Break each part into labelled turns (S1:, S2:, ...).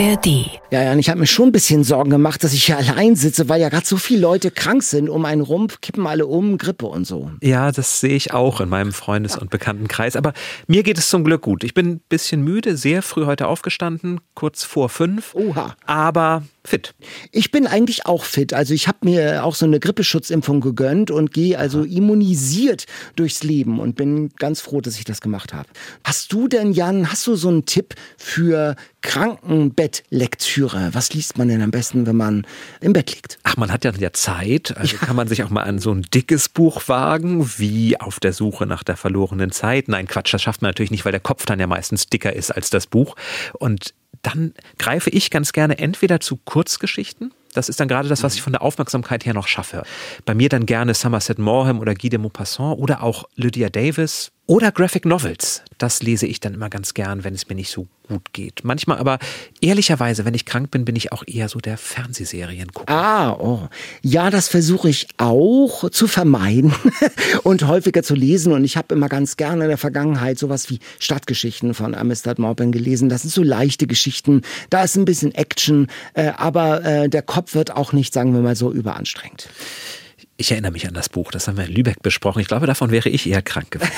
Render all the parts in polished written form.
S1: ARD.
S2: Ja, und ich habe mir schon ein bisschen Sorgen gemacht, dass ich hier allein sitze, weil ja gerade so viele Leute krank sind um einen rum, kippen alle um, Grippe und so.
S3: Ja, das sehe ich auch in meinem Freundes- und Bekanntenkreis. Aber mir geht es zum Glück gut. Ich bin ein bisschen müde, sehr früh heute aufgestanden, kurz vor 5.
S2: Oha.
S3: Aber fit.
S2: Ich bin eigentlich auch fit. Also ich habe mir auch so eine Grippeschutzimpfung gegönnt und gehe also immunisiert durchs Leben und bin ganz froh, dass ich das gemacht habe. Hast du denn, Jan, so einen Tipp für Krankenbettlektüre? Was liest man denn am besten, wenn man im Bett liegt?
S3: Ach, man hat ja Zeit. Also kann man sich auch mal an so ein dickes Buch wagen, wie Auf der Suche nach der verlorenen Zeit. Nein, Quatsch, das schafft man natürlich nicht, weil der Kopf dann ja meistens dicker ist als das Buch. Und dann greife ich ganz gerne entweder zu Kurzgeschichten. Das ist dann gerade das, was ich von der Aufmerksamkeit her noch schaffe. Bei mir dann gerne Somerset Maugham oder Guy de Maupassant oder auch Lydia Davis oder Graphic Novels. Das lese ich dann immer ganz gern, wenn es mir nicht so gut geht. Manchmal aber, ehrlicherweise, wenn ich krank bin, bin ich auch eher so der Fernsehseriengucker.
S2: Ja, das versuche ich auch zu vermeiden und häufiger zu lesen. Und ich habe immer ganz gerne in der Vergangenheit sowas wie Stadtgeschichten von Amistad Maupin gelesen. Das sind so leichte Geschichten. Da ist ein bisschen Action, aber der Kopf wird auch nicht, sagen wir mal so, überanstrengend.
S3: Ich erinnere mich an das Buch, das haben wir in Lübeck besprochen. Ich glaube, davon wäre ich eher krank geworden.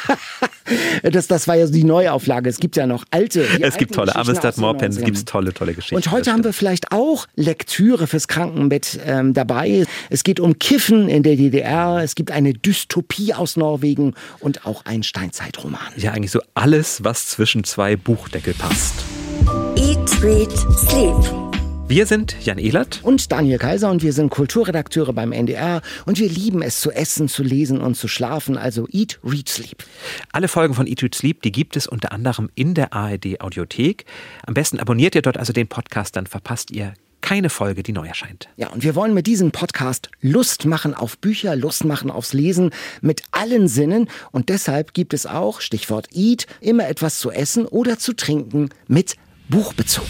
S2: Das war ja die Neuauflage. Es gibt ja noch alte.
S3: Es gibt tolle Amistad Maupin, es gibt tolle Geschichten.
S2: Und heute haben wir vielleicht auch Lektüre fürs Krankenbett dabei. Es geht um Kiffen in der DDR. Es gibt eine Dystopie aus Norwegen und auch einen Steinzeitroman.
S3: Ja, eigentlich so alles, was zwischen zwei Buchdeckel passt.
S1: Eat, Read, Sleep.
S3: Wir sind Jan Ehlert
S2: und Daniel Kaiser und wir sind Kulturredakteure beim NDR und wir lieben es zu essen, zu lesen und zu schlafen, also Eat, Read, Sleep.
S3: Alle Folgen von Eat, Read, Sleep, die gibt es unter anderem in der ARD Audiothek. Am besten abonniert ihr dort also den Podcast, dann verpasst ihr keine Folge, die neu erscheint.
S2: Ja, und wir wollen mit diesem Podcast Lust machen auf Bücher, Lust machen aufs Lesen mit allen Sinnen und deshalb gibt es auch, Stichwort Eat, immer etwas zu essen oder zu trinken mit Buchbezug.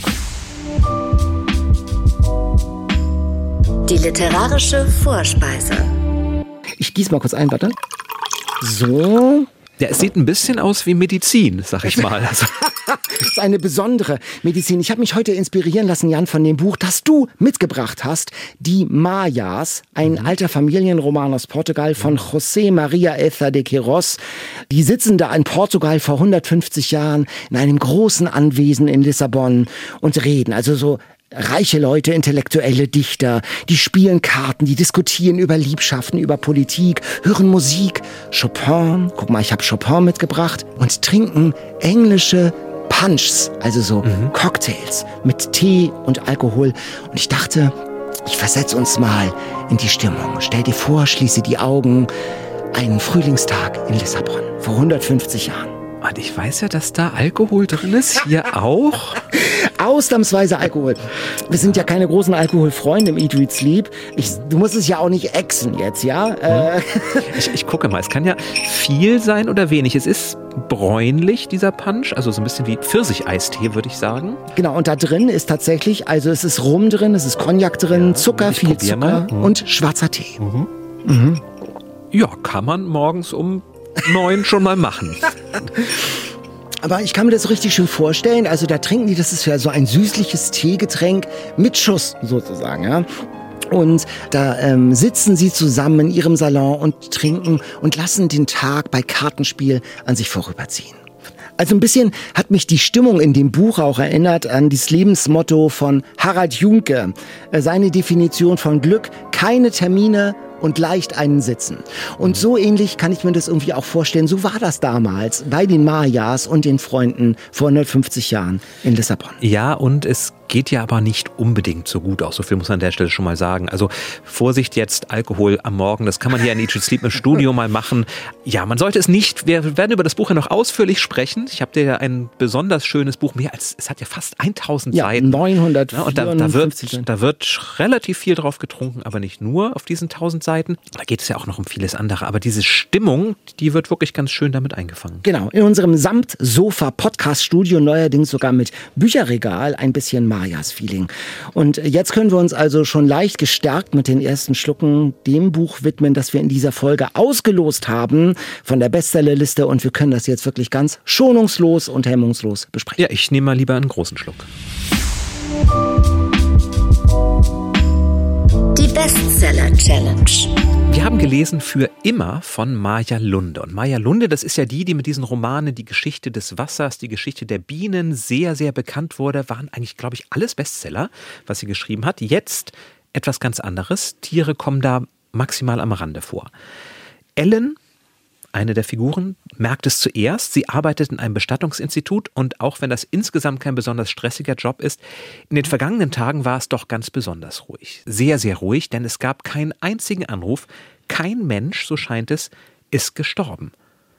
S1: Die literarische Vorspeise.
S2: Ich gieße mal kurz ein, warte. So.
S3: Ja, es sieht ein bisschen aus wie Medizin, sag ich mal.
S2: Das ist eine besondere Medizin. Ich habe mich heute inspirieren lassen, Jan, von dem Buch, das du mitgebracht hast. Die Mayas, ein alter Familienroman aus Portugal von José Maria Elza de Queiroz. Die sitzen da in Portugal vor 150 Jahren in einem großen Anwesen in Lissabon und reden. Also so reiche Leute, intellektuelle Dichter, die spielen Karten, die diskutieren über Liebschaften, über Politik, hören Musik, Chopin, guck mal, ich habe Chopin mitgebracht, und trinken englische Punchs, also so Cocktails mit Tee und Alkohol. Und ich dachte, ich versetze uns mal in die Stimmung. Stell dir vor, schließe die Augen, einen Frühlingstag in Lissabon vor 150 Jahren.
S3: Und ich weiß ja, dass da Alkohol drin ist, hier auch.
S2: Ausnahmsweise Alkohol. Wir sind ja keine großen Alkoholfreunde im Eat, Read, Sleep. Du musst es ja auch nicht exen jetzt, ja?
S3: Ich gucke mal, es kann ja viel sein oder wenig. Es ist bräunlich, dieser Punch, also so ein bisschen wie Pfirsicheistee, würde ich sagen.
S2: Genau, und da drin ist tatsächlich, also es ist Rum drin, es ist Cognac drin, Zucker, viel Zucker und schwarzer Tee.
S3: Ja, kann man morgens um 9 schon mal machen.
S2: Aber ich kann mir das so richtig schön vorstellen. Also da trinken die, das ist ja so ein süßliches Teegetränk mit Schuss sozusagen, ja. Und da sitzen sie zusammen in ihrem Salon und trinken und lassen den Tag bei Kartenspiel an sich vorüberziehen. Also ein bisschen hat mich die Stimmung in dem Buch auch erinnert an das Lebensmotto von Harald Junke. Seine Definition von Glück: keine Termine und leicht einen sitzen. Und so ähnlich kann ich mir das irgendwie auch vorstellen. So war das damals bei den Mayas und den Freunden vor 150 Jahren in Lissabon.
S3: Ja, und es geht ja aber nicht unbedingt so gut aus. So viel muss man an der Stelle schon mal sagen. Also Vorsicht jetzt, Alkohol am Morgen, das kann man hier in Eat, Read, Sleep im Studio mal machen. Ja, man sollte es nicht. Wir werden über das Buch ja noch ausführlich sprechen. Ich habe dir ja ein besonders schönes Buch, es hat ja fast 1000 Seiten.
S2: 900.
S3: Ja, und da wird relativ viel drauf getrunken, aber nicht nur auf diesen 1000 Seiten. Da geht es ja auch noch um vieles andere. Aber diese Stimmung, die wird wirklich ganz schön damit eingefangen.
S2: Genau, in unserem Samt-Sofa-Podcast-Studio, neuerdings sogar mit Bücherregal, ein bisschen Mayas-Feeling. Und jetzt können wir uns also schon leicht gestärkt mit den ersten Schlucken dem Buch widmen, das wir in dieser Folge ausgelost haben von der Bestsellerliste. Und wir können das jetzt wirklich ganz schonungslos und hemmungslos besprechen.
S3: Ja, ich nehme mal lieber einen großen Schluck.
S1: Bestseller-Challenge.
S3: Wir haben gelesen Für immer von Maja Lunde. Und Maja Lunde, das ist ja die mit diesen Romanen, die Geschichte des Wassers, die Geschichte der Bienen, sehr, sehr bekannt wurde. Waren eigentlich, glaube ich, alles Bestseller, was sie geschrieben hat. Jetzt etwas ganz anderes. Tiere kommen da maximal am Rande vor. Ellen, eine der Figuren, merkt es zuerst. Sie arbeitet in einem Bestattungsinstitut und auch wenn das insgesamt kein besonders stressiger Job ist, in den vergangenen Tagen war es doch ganz besonders ruhig. Sehr, sehr ruhig, denn es gab keinen einzigen Anruf. Kein Mensch, so scheint es, ist gestorben.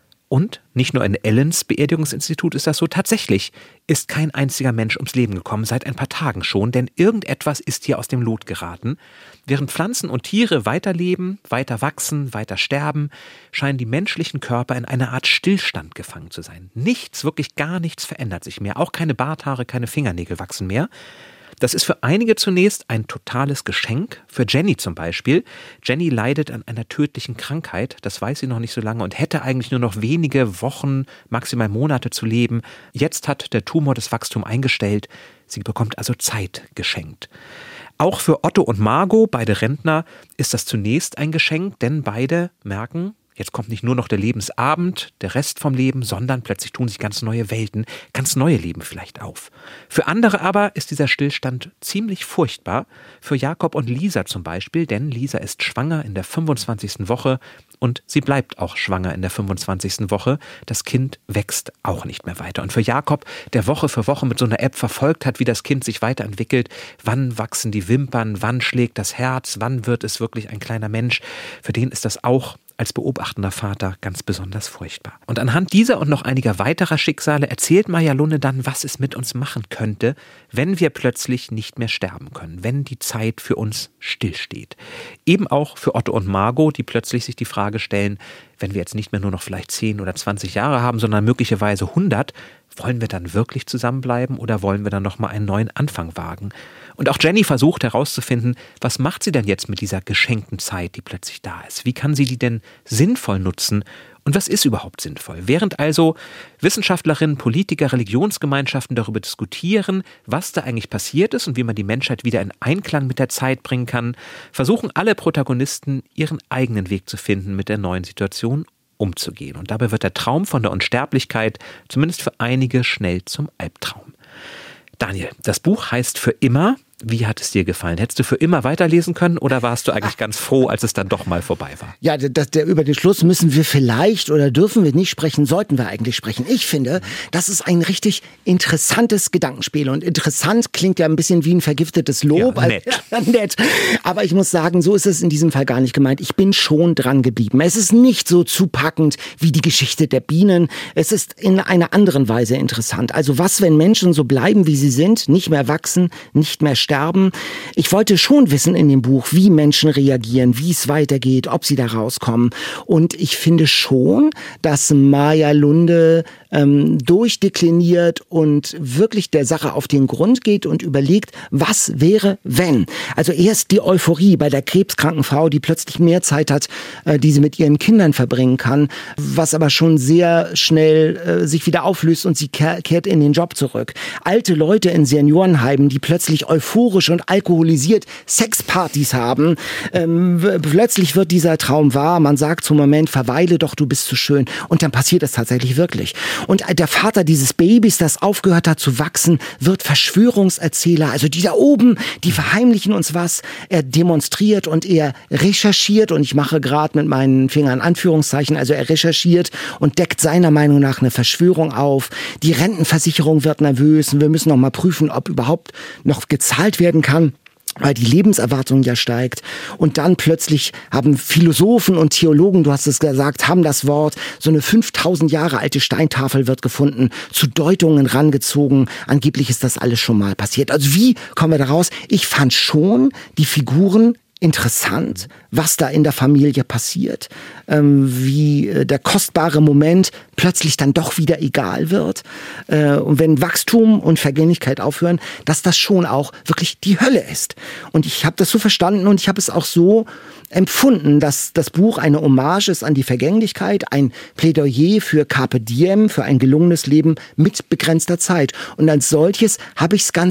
S3: Und nicht nur in Ellens Beerdigungsinstitut ist das so, tatsächlich ist kein einziger Mensch ums Leben gekommen, seit ein paar Tagen schon, denn irgendetwas ist hier aus dem Lot geraten. Während Pflanzen und Tiere weiterleben, weiter wachsen, weiter sterben, scheinen die menschlichen Körper in einer Art Stillstand gefangen zu sein. Nichts, wirklich gar nichts verändert sich mehr, auch keine Barthaare, keine Fingernägel wachsen mehr. Das ist für einige zunächst ein totales Geschenk. Für Jenny zum Beispiel. Jenny leidet an einer tödlichen Krankheit, das weiß sie noch nicht so lange und hätte eigentlich nur noch wenige Wochen, maximal Monate zu leben. Jetzt hat der Tumor das Wachstum eingestellt. Sie bekommt also Zeit geschenkt. Auch für Otto und Margot, beide Rentner, ist das zunächst ein Geschenk, denn beide merken, jetzt kommt nicht nur noch der Lebensabend, der Rest vom Leben, sondern plötzlich tun sich ganz neue Welten, ganz neue Leben vielleicht auf. Für andere aber ist dieser Stillstand ziemlich furchtbar. Für Jakob und Lisa zum Beispiel, denn Lisa ist schwanger in der 25. Woche und sie bleibt auch schwanger in der 25. Woche. Das Kind wächst auch nicht mehr weiter. Und für Jakob, der Woche für Woche mit so einer App verfolgt hat, wie das Kind sich weiterentwickelt, wann wachsen die Wimpern, wann schlägt das Herz, wann wird es wirklich ein kleiner Mensch, für den ist das auch als beobachtender Vater ganz besonders furchtbar. Und anhand dieser und noch einiger weiterer Schicksale erzählt Maja Lunde dann, was es mit uns machen könnte, wenn wir plötzlich nicht mehr sterben können, wenn die Zeit für uns stillsteht. Eben auch für Otto und Margot, die plötzlich sich die Frage stellen, wenn wir jetzt nicht mehr nur noch vielleicht 10 oder 20 Jahre haben, sondern möglicherweise 100, wollen wir dann wirklich zusammenbleiben oder wollen wir dann nochmal einen neuen Anfang wagen? Und auch Jenny versucht herauszufinden, was macht sie denn jetzt mit dieser geschenkten Zeit, die plötzlich da ist? Wie kann sie die denn sinnvoll nutzen? Und was ist überhaupt sinnvoll? Während also Wissenschaftlerinnen, Politiker, Religionsgemeinschaften darüber diskutieren, was da eigentlich passiert ist und wie man die Menschheit wieder in Einklang mit der Zeit bringen kann, versuchen alle Protagonisten, ihren eigenen Weg zu finden, mit der neuen Situation umzugehen. Und dabei wird der Traum von der Unsterblichkeit zumindest für einige schnell zum Albtraum. Daniel, das Buch heißt Für immer. Wie hat es dir gefallen? Hättest du für immer weiterlesen können oder warst du eigentlich ganz froh, als es dann doch mal vorbei war?
S2: Ja, über den Schluss müssen wir vielleicht oder dürfen wir nicht sprechen, sollten wir eigentlich sprechen. Ich finde, das ist ein richtig interessantes Gedankenspiel und interessant klingt ja ein bisschen wie ein vergiftetes Lob.
S3: Ja, nett.
S2: Nett. Aber ich muss sagen, so ist es in diesem Fall gar nicht gemeint. Ich bin schon dran geblieben. Es ist nicht so zupackend wie die Geschichte der Bienen. Es ist in einer anderen Weise interessant. Also was, wenn Menschen so bleiben, wie sie sind, nicht mehr wachsen, nicht mehr sterben? Ich wollte schon wissen in dem Buch, wie Menschen reagieren, wie es weitergeht, ob sie da rauskommen. Und ich finde schon, dass Maja Lunde durchdekliniert und wirklich der Sache auf den Grund geht und überlegt, was wäre, wenn. Also erst die Euphorie bei der krebskranken Frau, die plötzlich mehr Zeit hat, die sie mit ihren Kindern verbringen kann, was aber schon sehr schnell sich wieder auflöst und sie kehrt in den Job zurück. Alte Leute in Seniorenheimen, die plötzlich euphorisch und alkoholisiert Sexpartys haben. Plötzlich wird dieser Traum wahr. Man sagt zum Moment, verweile doch, du bist zu schön. Und dann passiert es tatsächlich wirklich. Und der Vater dieses Babys, das aufgehört hat zu wachsen, wird Verschwörungserzähler. Also die da oben, die verheimlichen uns was. Er demonstriert und er recherchiert. Und ich mache gerade mit meinen Fingern Anführungszeichen. Also er recherchiert und deckt seiner Meinung nach eine Verschwörung auf. Die Rentenversicherung wird nervös. Und wir müssen noch mal prüfen, ob überhaupt noch gezahlt werden kann, weil die Lebenserwartung ja steigt. Und dann plötzlich haben Philosophen und Theologen, du hast es gesagt, haben das Wort, so eine 5000 Jahre alte Steintafel wird gefunden, zu Deutungen rangezogen. Angeblich ist das alles schon mal passiert. Also wie kommen wir da raus? Ich fand schon die Figuren interessant, was da in der Familie passiert, wie der kostbare Moment plötzlich dann doch wieder egal wird. Und wenn Wachstum und Vergänglichkeit aufhören, dass das schon auch wirklich die Hölle ist. Und ich habe das so verstanden und ich habe es auch so empfunden, dass das Buch eine Hommage ist an die Vergänglichkeit, ein Plädoyer für Carpe Diem, für ein gelungenes Leben mit begrenzter Zeit. Und als solches habe ich es ganz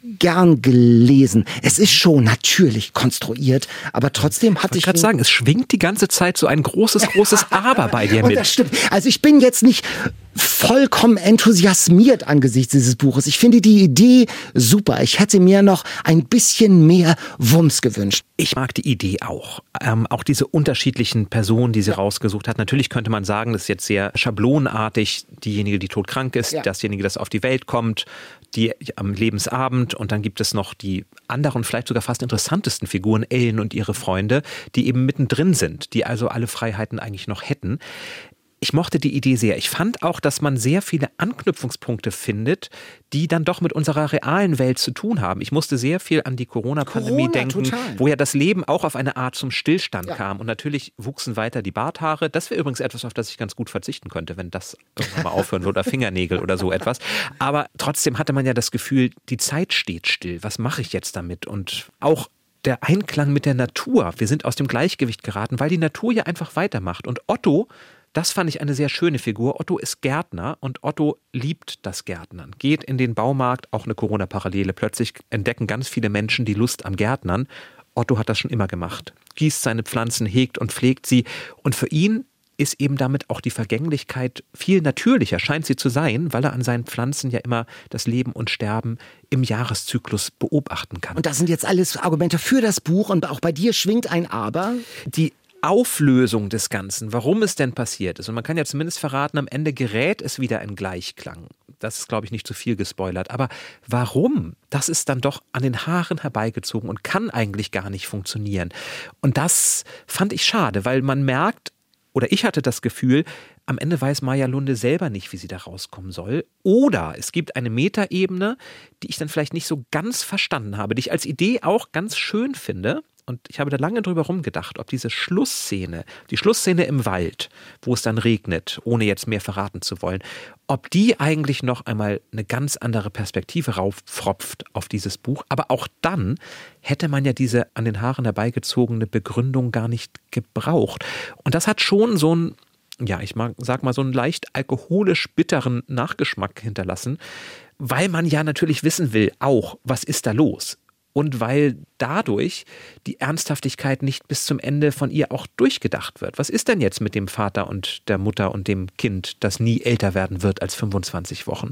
S2: gern gelesen. Es ist schon natürlich konstruiert, aber trotzdem hatte ich...
S3: Ich wollte gerade sagen, es schwingt die ganze Zeit so ein großes Aber bei dir mit.
S2: Und das stimmt. Also ich bin jetzt nicht vollkommen enthusiasmiert angesichts dieses Buches. Ich finde die Idee super. Ich hätte mir noch ein bisschen mehr Wumms gewünscht.
S3: Ich mag die Idee auch. Auch diese unterschiedlichen Personen, die sie rausgesucht hat. Natürlich könnte man sagen, das ist jetzt sehr schablonartig. Diejenige, die todkrank ist, dasjenige, das auf die Welt kommt, die am Lebensabend. Und dann gibt es noch die anderen, vielleicht sogar fast interessantesten Figuren, Ellen und ihre Freunde, die eben mittendrin sind, die also alle Freiheiten eigentlich noch hätten. Ich mochte die Idee sehr. Ich fand auch, dass man sehr viele Anknüpfungspunkte findet, die dann doch mit unserer realen Welt zu tun haben. Ich musste sehr viel an die Corona-Pandemie denken,
S2: total.
S3: wo ja das Leben auch auf eine Art zum Stillstand kam. Und natürlich wuchsen weiter die Barthaare. Das wäre übrigens etwas, auf das ich ganz gut verzichten könnte, wenn das irgendwann mal aufhören würde. Oder Fingernägel oder so etwas. Aber trotzdem hatte man ja das Gefühl, die Zeit steht still. Was mache ich jetzt damit? Und auch der Einklang mit der Natur. Wir sind aus dem Gleichgewicht geraten, weil die Natur ja einfach weitermacht. Und Otto, das fand ich eine sehr schöne Figur. Otto ist Gärtner und Otto liebt das Gärtnern. Geht in den Baumarkt, auch eine Corona-Parallele. Plötzlich entdecken ganz viele Menschen die Lust am Gärtnern. Otto hat das schon immer gemacht. Gießt seine Pflanzen, hegt und pflegt sie. Und für ihn ist eben damit auch die Vergänglichkeit viel natürlicher, scheint sie zu sein, weil er an seinen Pflanzen ja immer das Leben und Sterben im Jahreszyklus beobachten kann.
S2: Und das sind jetzt alles Argumente für das Buch und auch bei dir schwingt ein Aber.
S3: Die Auflösung des Ganzen, warum es denn passiert ist. Und man kann ja zumindest verraten, am Ende gerät es wieder in Gleichklang. Das ist, glaube ich, nicht zu viel gespoilert. Aber warum? Das ist dann doch an den Haaren herbeigezogen und kann eigentlich gar nicht funktionieren. Und das fand ich schade, weil man merkt, oder ich hatte das Gefühl, am Ende weiß Maja Lunde selber nicht, wie sie da rauskommen soll. Oder es gibt eine Metaebene, die ich dann vielleicht nicht so ganz verstanden habe, die ich als Idee auch ganz schön finde. Und ich habe da lange drüber rumgedacht, ob diese Schlussszene, die Schlussszene im Wald, wo es dann regnet, ohne jetzt mehr verraten zu wollen, ob die eigentlich noch einmal eine ganz andere Perspektive raufpfropft auf dieses Buch. Aber auch dann hätte man ja diese an den Haaren herbeigezogene Begründung gar nicht gebraucht. Und das hat schon so einen, ja, sag mal, so einen leicht alkoholisch bitteren Nachgeschmack hinterlassen, weil man ja natürlich wissen will, auch, was ist da los? Und weil dadurch die Ernsthaftigkeit nicht bis zum Ende von ihr auch durchgedacht wird. Was ist denn jetzt mit dem Vater und der Mutter und dem Kind, das nie älter werden wird als 25 Wochen?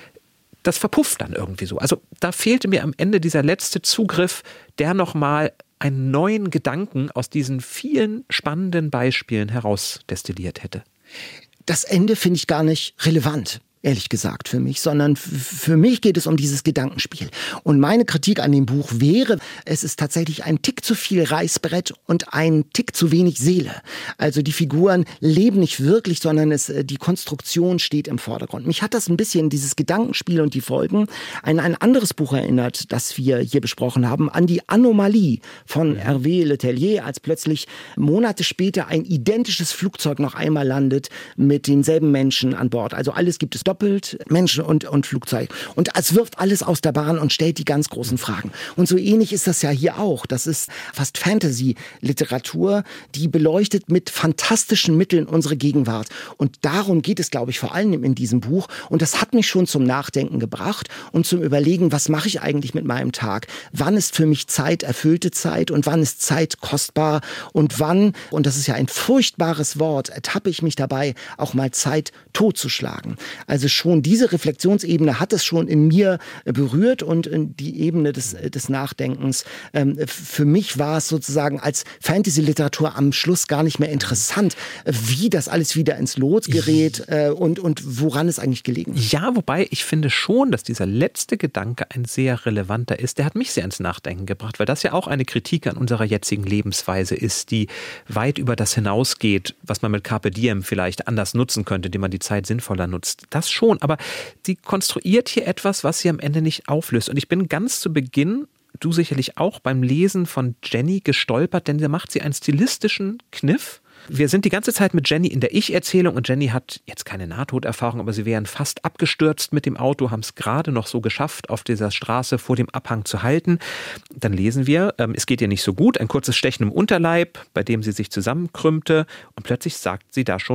S3: Das verpufft dann irgendwie so. Also da fehlte mir am Ende dieser letzte Zugriff, der nochmal einen neuen Gedanken aus diesen vielen spannenden Beispielen herausdestilliert hätte.
S2: Das Ende finde ich gar nicht relevant. Ehrlich gesagt für mich, sondern für mich geht es um dieses Gedankenspiel. Und meine Kritik an dem Buch wäre, es ist tatsächlich ein Tick zu viel Reißbrett und ein Tick zu wenig Seele. Also die Figuren leben nicht wirklich, sondern die Konstruktion steht im Vordergrund. Mich hat das ein bisschen, dieses Gedankenspiel und die Folgen, an ein anderes Buch erinnert, das wir hier besprochen haben, an die Anomalie von Hervé Letellier, als plötzlich Monate später ein identisches Flugzeug noch einmal landet mit denselben Menschen an Bord. Also alles gibt es doppelt, Menschen und Flugzeug. Und es wirft alles aus der Bahn und stellt die ganz großen Fragen. Und so ähnlich ist das ja hier auch. Das ist fast Fantasy-Literatur, die beleuchtet mit fantastischen Mitteln unsere Gegenwart. Und darum geht es, glaube ich, vor allem in diesem Buch. Und das hat mich schon zum Nachdenken gebracht und zum Überlegen, was mache ich eigentlich mit meinem Tag? Wann ist für mich Zeit erfüllte Zeit und wann ist Zeit kostbar? Und wann, und das ist ja ein furchtbares Wort, ertappe ich mich dabei, auch mal Zeit totzuschlagen. Also schon diese Reflexionsebene hat es schon in mir berührt und die Ebene des Nachdenkens. Für mich war es sozusagen als Fantasy-Literatur am Schluss gar nicht mehr interessant, wie das alles wieder ins Lot gerät und woran es eigentlich gelegen ist.
S3: Ja, wobei ich finde schon, dass dieser letzte Gedanke ein sehr relevanter ist. Der hat mich sehr ins Nachdenken gebracht, weil das ja auch eine Kritik an unserer jetzigen Lebensweise ist, die weit über das hinausgeht, was man mit Carpe Diem vielleicht anders nutzen könnte, indem man die Zeit sinnvoller nutzt. Das schon, aber sie konstruiert hier etwas, was sie am Ende nicht auflöst. Und ich bin ganz zu Beginn, du sicherlich auch, beim Lesen von Jenny gestolpert, denn da macht sie einen stilistischen Kniff. Wir sind die ganze Zeit mit Jenny in der Ich-Erzählung und Jenny hat jetzt keine Nahtoderfahrung, aber sie wären fast abgestürzt mit dem Auto, haben es gerade noch so geschafft, auf dieser Straße vor dem Abhang zu halten. Dann lesen wir, es geht ihr nicht so gut, ein kurzes Stechen im Unterleib, bei dem sie sich zusammenkrümmte und plötzlich sagt sie da schon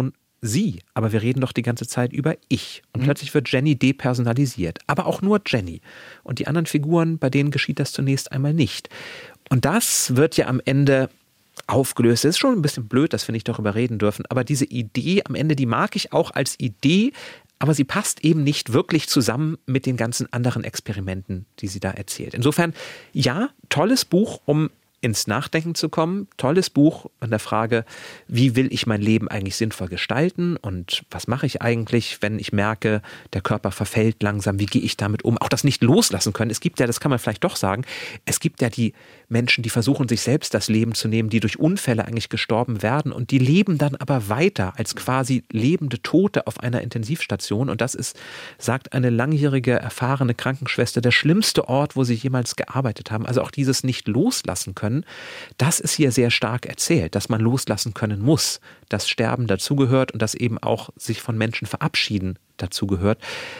S3: sie, aber wir reden doch die ganze Zeit über ich. Und plötzlich wird Jenny depersonalisiert, aber auch nur Jenny. Und die anderen Figuren, bei denen geschieht das zunächst einmal nicht. Und das wird ja am Ende aufgelöst. Das ist schon ein bisschen blöd, dass wir nicht darüber reden dürfen, aber diese Idee am Ende, die mag ich auch als Idee, aber sie passt eben nicht wirklich zusammen mit den ganzen anderen Experimenten, die sie da erzählt. Insofern, ja, tolles Buch, um ins Nachdenken zu kommen. Tolles Buch an der Frage, wie will ich mein Leben eigentlich sinnvoll gestalten und was mache ich eigentlich, wenn ich merke, der Körper verfällt langsam, wie gehe ich damit um? Auch das nicht loslassen können. Es gibt ja, das kann man vielleicht doch sagen, es gibt ja die Menschen, die versuchen, sich selbst das Leben zu nehmen, die durch Unfälle eigentlich gestorben werden und die leben dann aber weiter als quasi lebende Tote auf einer Intensivstation und das ist, sagt eine langjährige, erfahrene Krankenschwester, der schlimmste Ort, wo sie jemals gearbeitet haben. Also auch dieses nicht loslassen können, das ist hier sehr stark erzählt, dass man loslassen können muss, dass Sterben dazugehört und dass eben auch sich von Menschen verabschieden dazugehört.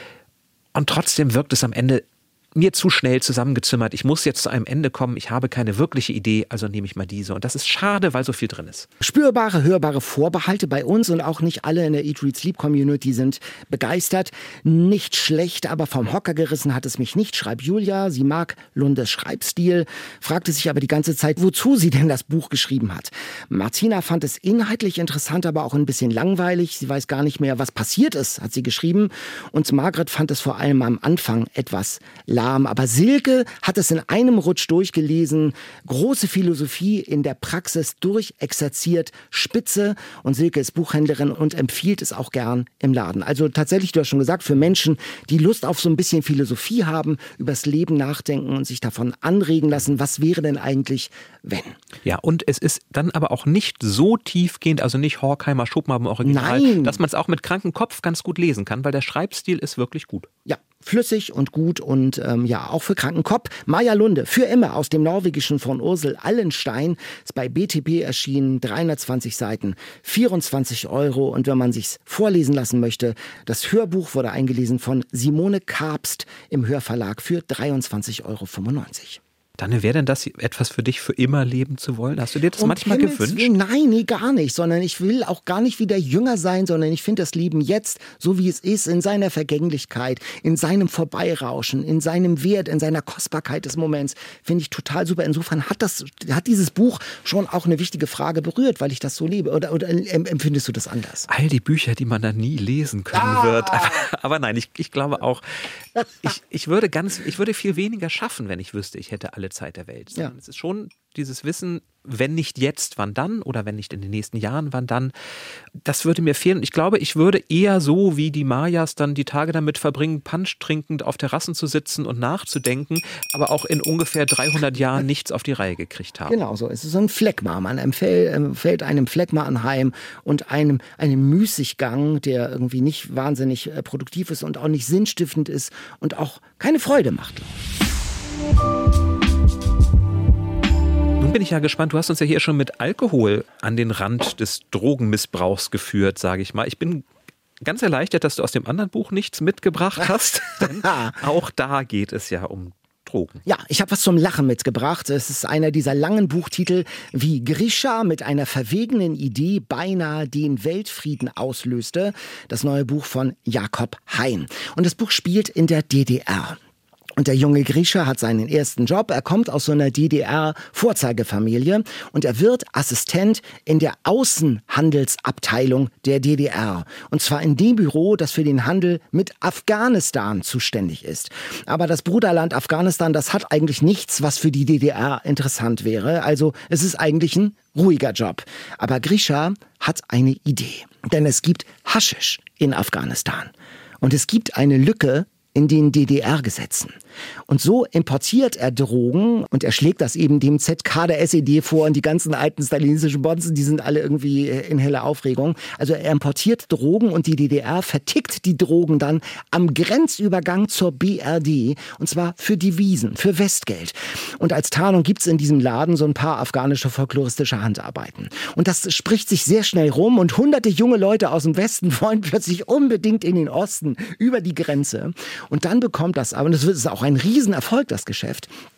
S3: Und trotzdem wirkt es am Ende mir zu schnell zusammengezimmert. Ich muss jetzt zu einem Ende kommen. Ich habe keine wirkliche Idee, also nehme ich mal diese. Und das ist schade, weil so viel drin ist.
S2: Spürbare, hörbare Vorbehalte bei uns und auch nicht alle in der Eat, Read, Sleep Community sind begeistert. Nicht schlecht, aber vom Hocker gerissen hat es mich nicht, schreibt Julia. Sie mag Lundes Schreibstil, fragte sich aber die ganze Zeit, wozu sie denn das Buch geschrieben hat. Martina fand es inhaltlich interessant, aber auch ein bisschen langweilig. Sie weiß gar nicht mehr, was passiert ist, hat sie geschrieben. Und Margret fand es vor allem am Anfang etwas lahm. Aber Silke hat es in einem Rutsch durchgelesen. Große Philosophie in der Praxis durchexerziert, spitze. Und Silke ist Buchhändlerin und empfiehlt es auch gern im Laden. Also tatsächlich, du hast schon gesagt, für Menschen, die Lust auf so ein bisschen Philosophie haben, übers Leben nachdenken und sich davon anregen lassen, was wäre denn eigentlich, wenn?
S3: Ja, und es ist dann aber auch nicht so tiefgehend, also nicht Horkheimer, Schopenhauer im Original,
S2: Nein,
S3: dass man es auch mit krankem Kopf ganz gut lesen kann, weil der Schreibstil ist wirklich gut.
S2: Ja, flüssig und gut und ja, auch für kranken Kopf. Maja Lunde, für immer aus dem Norwegischen von Ursel Allenstein, ist bei BTP erschienen, 320 Seiten, 24 €. Und wenn man sich's vorlesen lassen möchte, das Hörbuch wurde eingelesen von Simone Kabst im Hörverlag für 23,95 €.
S3: Dann wäre denn das etwas für dich, für immer leben zu wollen? Hast du dir das manchmal gewünscht?
S2: Nein, nee, gar nicht, sondern ich will auch gar nicht wieder jünger sein, sondern ich finde das Leben jetzt, so wie es ist, in seiner Vergänglichkeit, in seinem Vorbeirauschen, in seinem Wert, in seiner Kostbarkeit des Moments, finde ich total super. Insofern hat dieses Buch schon auch eine wichtige Frage berührt, weil ich das so lebe. Oder empfindest du das anders?
S3: All die Bücher, die man dann nie lesen können wird. Aber nein, ich glaube auch, ich würde viel weniger schaffen, wenn ich wüsste, ich hätte alle Zeit der Welt.
S2: Ja.
S3: Es ist schon dieses Wissen, wenn nicht jetzt, wann dann? Oder wenn nicht in den nächsten Jahren, wann dann? Das würde mir fehlen. Ich glaube, ich würde eher so wie die Mayas dann die Tage damit verbringen, Punsch trinkend auf Terrassen zu sitzen und nachzudenken, aber auch in ungefähr 300 Jahren nichts auf die Reihe gekriegt haben.
S2: Genau so. Es ist so ein Phlegma. Man fällt einem Phlegma anheim und einem Müßiggang, der irgendwie nicht wahnsinnig produktiv ist und auch nicht sinnstiftend ist und auch keine Freude macht.
S3: Nun bin ich ja gespannt, du hast uns ja hier schon mit Alkohol an den Rand des Drogenmissbrauchs geführt, sage ich mal. Ich bin ganz erleichtert, dass du aus dem anderen Buch nichts mitgebracht hast, denn auch da geht es ja um Drogen.
S2: Ja, ich habe was zum Lachen mitgebracht. Es ist einer dieser langen Buchtitel, wie Grisha mit einer verwegenen Idee beinahe den Weltfrieden auslöste. Das neue Buch von Jakob Hein. Und das Buch spielt in der DDR. Und der junge Grisha hat seinen ersten Job. Er kommt aus so einer DDR-Vorzeigefamilie und er wird Assistent in der Außenhandelsabteilung der DDR. Und zwar in dem Büro, das für den Handel mit Afghanistan zuständig ist. Aber das Bruderland Afghanistan, das hat eigentlich nichts, was für die DDR interessant wäre. Also es ist eigentlich ein ruhiger Job. Aber Grisha hat eine Idee. Denn es gibt Haschisch in Afghanistan. Und es gibt eine Lücke in den DDR-Gesetzen. Und so importiert er Drogen und er schlägt das eben dem ZK der SED vor und die ganzen alten stalinistischen Bonzen, die sind alle irgendwie in heller Aufregung. Also er importiert Drogen und die DDR vertickt die Drogen dann am Grenzübergang zur BRD und zwar für Devisen, für Westgeld. Und als Tarnung gibt's in diesem Laden so ein paar afghanische folkloristische Handarbeiten. Und das spricht sich sehr schnell rum und hunderte junge Leute aus dem Westen wollen plötzlich unbedingt in den Osten über die Grenze. Und dann bekommt das, aber das ist auch ein Riesenerfolg, das Geschäft,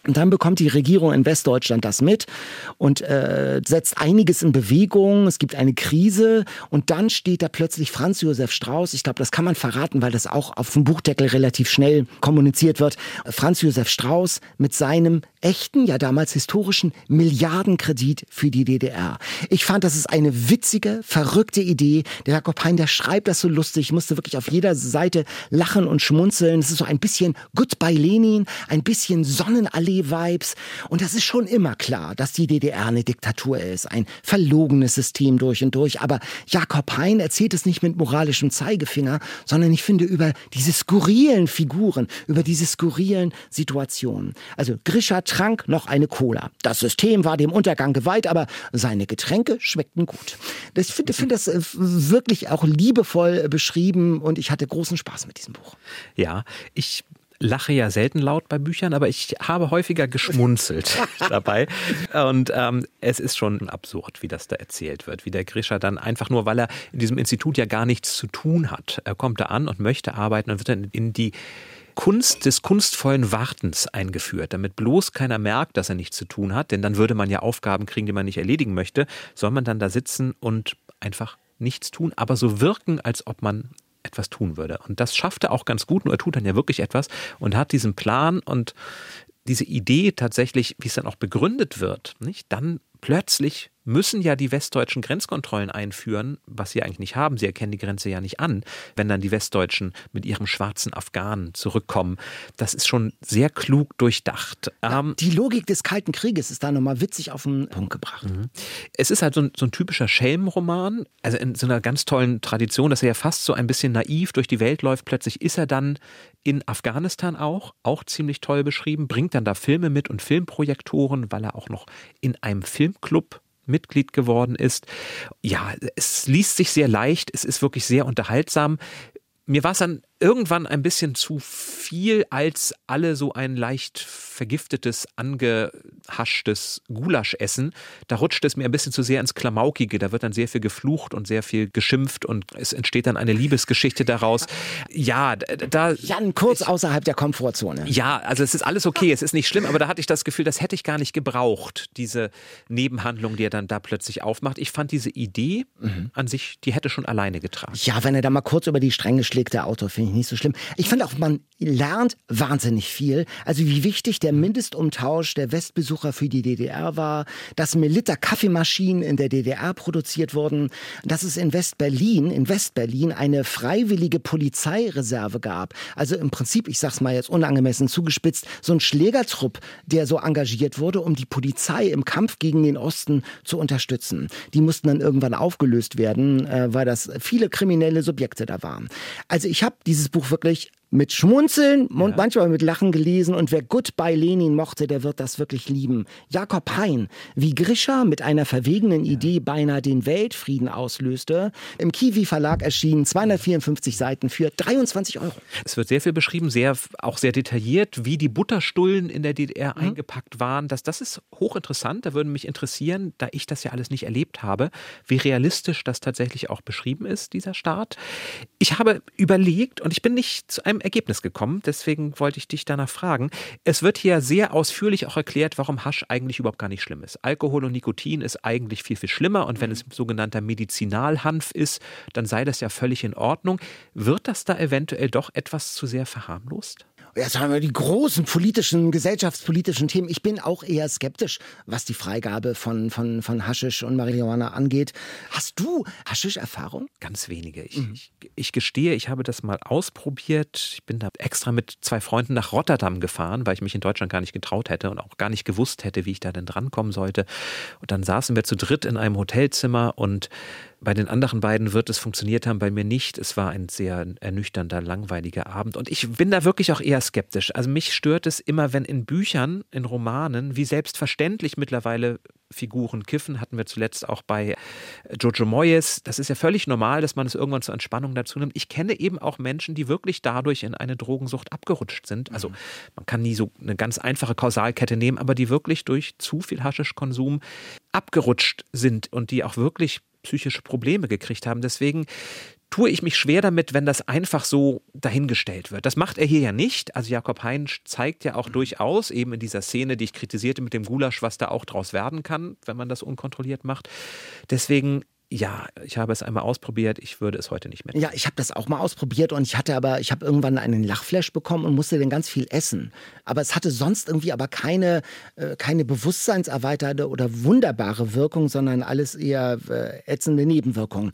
S2: Und dann bekommt die Regierung in Westdeutschland das mit und setzt einiges in Bewegung. Es gibt eine Krise und dann steht da plötzlich Franz Josef Strauß. Ich glaube, das kann man verraten, weil das auch auf dem Buchdeckel relativ schnell kommuniziert wird. Franz Josef Strauß mit seinem echten, ja damals historischen Milliardenkredit für die DDR. Ich fand, das ist eine witzige, verrückte Idee. Der Jakob Hein, der schreibt das so lustig. Ich musste wirklich auf jeder Seite lachen und schmunzeln. Es ist so ein bisschen Goodbye Lenin, ein bisschen Sonnenallee-Vibes. Und das ist schon immer klar, dass die DDR eine Diktatur ist. Ein verlogenes System durch und durch. Aber Jakob Hein erzählt es nicht mit moralischem Zeigefinger, sondern ich finde über diese skurrilen Figuren, über diese skurrilen Situationen. Also Grisha trank noch eine Cola. Das System war dem Untergang geweiht, aber seine Getränke schmeckten gut. Ich finde das wirklich auch liebevoll beschrieben und ich hatte großen Spaß mit diesem Buch.
S3: Ja, ich lache ja selten laut bei Büchern, aber ich habe häufiger geschmunzelt dabei. Und es ist schon absurd, wie das da erzählt wird. Wie der Grisha dann einfach nur, weil er in diesem Institut ja gar nichts zu tun hat. Er kommt da an und möchte arbeiten und wird dann in die Kunst des kunstvollen Wartens eingeführt, damit bloß keiner merkt, dass er nichts zu tun hat, denn dann würde man ja Aufgaben kriegen, die man nicht erledigen möchte, soll man dann da sitzen und einfach nichts tun, aber so wirken, als ob man etwas tun würde. Und das schafft er auch ganz gut, nur er tut dann ja wirklich etwas und hat diesen Plan und diese Idee tatsächlich, wie es dann auch begründet wird, nicht? Dann plötzlich müssen ja die westdeutschen Grenzkontrollen einführen, was sie eigentlich nicht haben. Sie erkennen die Grenze ja nicht an, wenn dann die Westdeutschen mit ihrem schwarzen Afghanen zurückkommen. Das ist schon sehr klug durchdacht.
S2: Die Logik des Kalten Krieges ist da nochmal witzig auf den Punkt gebracht.
S3: Es ist halt so ein typischer Schelmenroman, also in so einer ganz tollen Tradition, dass er ja fast so ein bisschen naiv durch die Welt läuft. Plötzlich ist er dann in Afghanistan auch ziemlich toll beschrieben, bringt dann da Filme mit und Filmprojektoren, weil er auch noch in einem Filmclub Mitglied geworden ist. Ja, es liest sich sehr leicht, es ist wirklich sehr unterhaltsam. Mir war es dann irgendwann ein bisschen zu viel, als alle so ein leicht vergiftetes, angehaschtes Gulasch essen. Da rutscht es mir ein bisschen zu sehr ins Klamaukige. Da wird dann sehr viel geflucht und sehr viel geschimpft und es entsteht dann eine Liebesgeschichte daraus. Ja,
S2: Jan, kurz außerhalb der Komfortzone.
S3: Ja, also es ist alles okay, es ist nicht schlimm, aber da hatte ich das Gefühl, das hätte ich gar nicht gebraucht, diese Nebenhandlung, die er dann da plötzlich aufmacht. Ich fand diese Idee an sich, die hätte schon alleine getragen.
S2: Ja, wenn er da mal kurz über die Stränge schlägt, der Autor, finde ich nicht so schlimm. Ich finde auch, man lernt wahnsinnig viel. Also wie wichtig der Mindestumtausch der Westbesucher für die DDR war, dass Liter Kaffeemaschinen in der DDR produziert wurden, dass es in Westberlin eine freiwillige Polizeireserve gab. Also im Prinzip, ich sag's mal jetzt unangemessen zugespitzt, so ein Schlägertrupp, der so engagiert wurde, um die Polizei im Kampf gegen den Osten zu unterstützen. Die mussten dann irgendwann aufgelöst werden, weil das viele kriminelle Subjekte da waren. Also ich habe dieses Buch wirklich mit Schmunzeln und manchmal mit Lachen gelesen und wer Goodbye Lenin mochte, der wird das wirklich lieben. Jakob Hein, wie Grisha mit einer verwegenen Idee beinahe den Weltfrieden auslöste, im Kiwi Verlag erschienen, 254 Seiten für 23 €.
S3: Es wird sehr viel beschrieben, auch sehr detailliert, wie die Butterstullen in der DDR eingepackt waren. Das ist hochinteressant, da würde mich interessieren, da ich das ja alles nicht erlebt habe, wie realistisch das tatsächlich auch beschrieben ist, dieser Staat. Ich habe überlegt und ich bin nicht zu einem Ergebnis gekommen, deswegen wollte ich dich danach fragen. Es wird hier sehr ausführlich auch erklärt, warum Hasch eigentlich überhaupt gar nicht schlimm ist. Alkohol und Nikotin ist eigentlich viel, viel schlimmer und wenn es sogenannter Medizinalhanf ist, dann sei das ja völlig in Ordnung. Wird das da eventuell doch etwas zu sehr verharmlost?
S2: Jetzt haben wir die großen gesellschaftspolitischen Themen. Ich bin auch eher skeptisch, was die Freigabe von Haschisch und Marihuana angeht. Hast du Haschisch-Erfahrung?
S3: Ganz wenige. Ich gestehe, ich habe das mal ausprobiert. Ich bin da extra mit 2 Freunden nach Rotterdam gefahren, weil ich mich in Deutschland gar nicht getraut hätte und auch gar nicht gewusst hätte, wie ich da denn drankommen sollte. Und dann saßen wir zu dritt in einem Hotelzimmer und bei den anderen beiden wird es funktioniert haben, bei mir nicht. Es war ein sehr ernüchternder, langweiliger Abend. Und ich bin da wirklich auch eher skeptisch. Also mich stört es immer, wenn in Büchern, in Romanen, wie selbstverständlich mittlerweile Figuren kiffen, hatten wir zuletzt auch bei Jojo Moyes. Das ist ja völlig normal, dass man es irgendwann zur Entspannung dazu nimmt. Ich kenne eben auch Menschen, die wirklich dadurch in eine Drogensucht abgerutscht sind. Also man kann nie so eine ganz einfache Kausalkette nehmen, aber die wirklich durch zu viel Haschischkonsum abgerutscht sind und die auch wirklich psychische Probleme gekriegt haben. Deswegen tue ich mich schwer damit, wenn das einfach so dahingestellt wird. Das macht er hier ja nicht. Also Jakob Hein zeigt ja auch durchaus eben in dieser Szene, die ich kritisierte mit dem Gulasch, was da auch draus werden kann, wenn man das unkontrolliert macht. Deswegen, ja, ich habe es einmal ausprobiert, ich würde es heute nicht mehr tun.
S2: Ja, ich habe das auch mal ausprobiert und ich habe irgendwann einen Lachflash bekommen und musste dann ganz viel essen. Aber es hatte sonst irgendwie aber keine bewusstseinserweiternde oder wunderbare Wirkung, sondern alles eher ätzende Nebenwirkungen.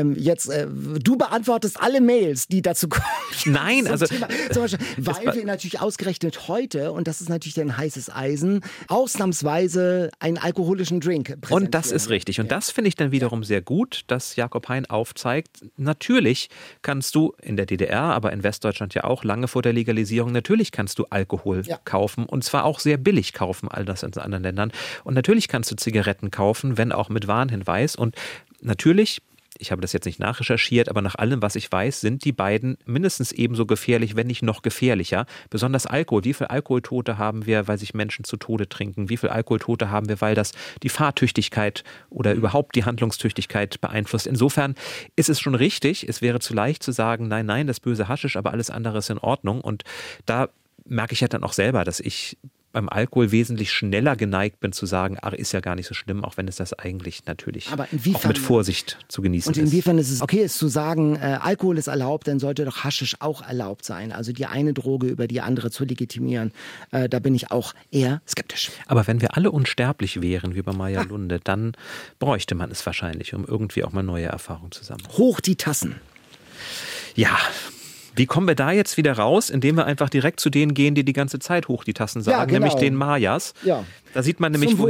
S2: Du beantwortest alle Mails, die dazu kommen.
S3: Nein, also
S2: Thema, zum Beispiel, weil wir natürlich ausgerechnet heute, und das ist natürlich ein heißes Eisen, ausnahmsweise einen alkoholischen Drink präsentieren.
S3: Und das ist richtig. Und das finde ich dann wiederum sehr gut, dass Jakob Hein aufzeigt, natürlich kannst du in der DDR, aber in Westdeutschland ja auch lange vor der Legalisierung, natürlich kannst du Alkohol kaufen und zwar auch sehr billig kaufen, all das in anderen Ländern. Und natürlich kannst du Zigaretten kaufen, wenn auch mit Warnhinweis. Und natürlich, ich habe das jetzt nicht nachrecherchiert, aber nach allem, was ich weiß, sind die beiden mindestens ebenso gefährlich, wenn nicht noch gefährlicher. Besonders Alkohol. Wie viele Alkoholtote haben wir, weil sich Menschen zu Tode trinken? Wie viele Alkoholtote haben wir, weil das die Fahrtüchtigkeit oder überhaupt die Handlungstüchtigkeit beeinflusst? Insofern ist es schon richtig. Es wäre zu leicht zu sagen, nein, das böse Haschisch, aber alles andere ist in Ordnung. Und da merke ich ja dann auch selber, dass ich beim Alkohol wesentlich schneller geneigt bin zu sagen, ach, ist ja gar nicht so schlimm, auch wenn es das eigentlich natürlich auch mit Vorsicht zu genießen ist.
S2: Und inwiefern ist es okay, ist zu sagen, Alkohol ist erlaubt, dann sollte doch Haschisch auch erlaubt sein. Also die eine Droge über die andere zu legitimieren, da bin ich auch eher skeptisch.
S3: Aber wenn wir alle unsterblich wären, wie bei Maya Lunde, dann bräuchte man es wahrscheinlich, um irgendwie auch mal neue Erfahrungen zu sammeln.
S2: Hoch die Tassen.
S3: Ja. Wie kommen wir da jetzt wieder raus? Indem wir einfach direkt zu denen gehen, die die ganze Zeit hoch die Tassen sagen,
S2: genau.
S3: Nämlich den Mayas.
S2: Ja.
S3: Da sieht man nämlich,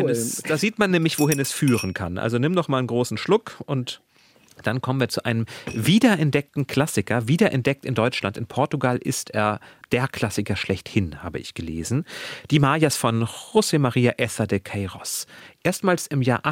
S3: wohin es führen kann. Also nimm doch mal einen großen Schluck und dann kommen wir zu einem wiederentdeckten Klassiker, wiederentdeckt in Deutschland. In Portugal ist er der Klassiker schlechthin, habe ich gelesen. Die Mayas von José María Eça de Queiroz. Erstmals im Jahr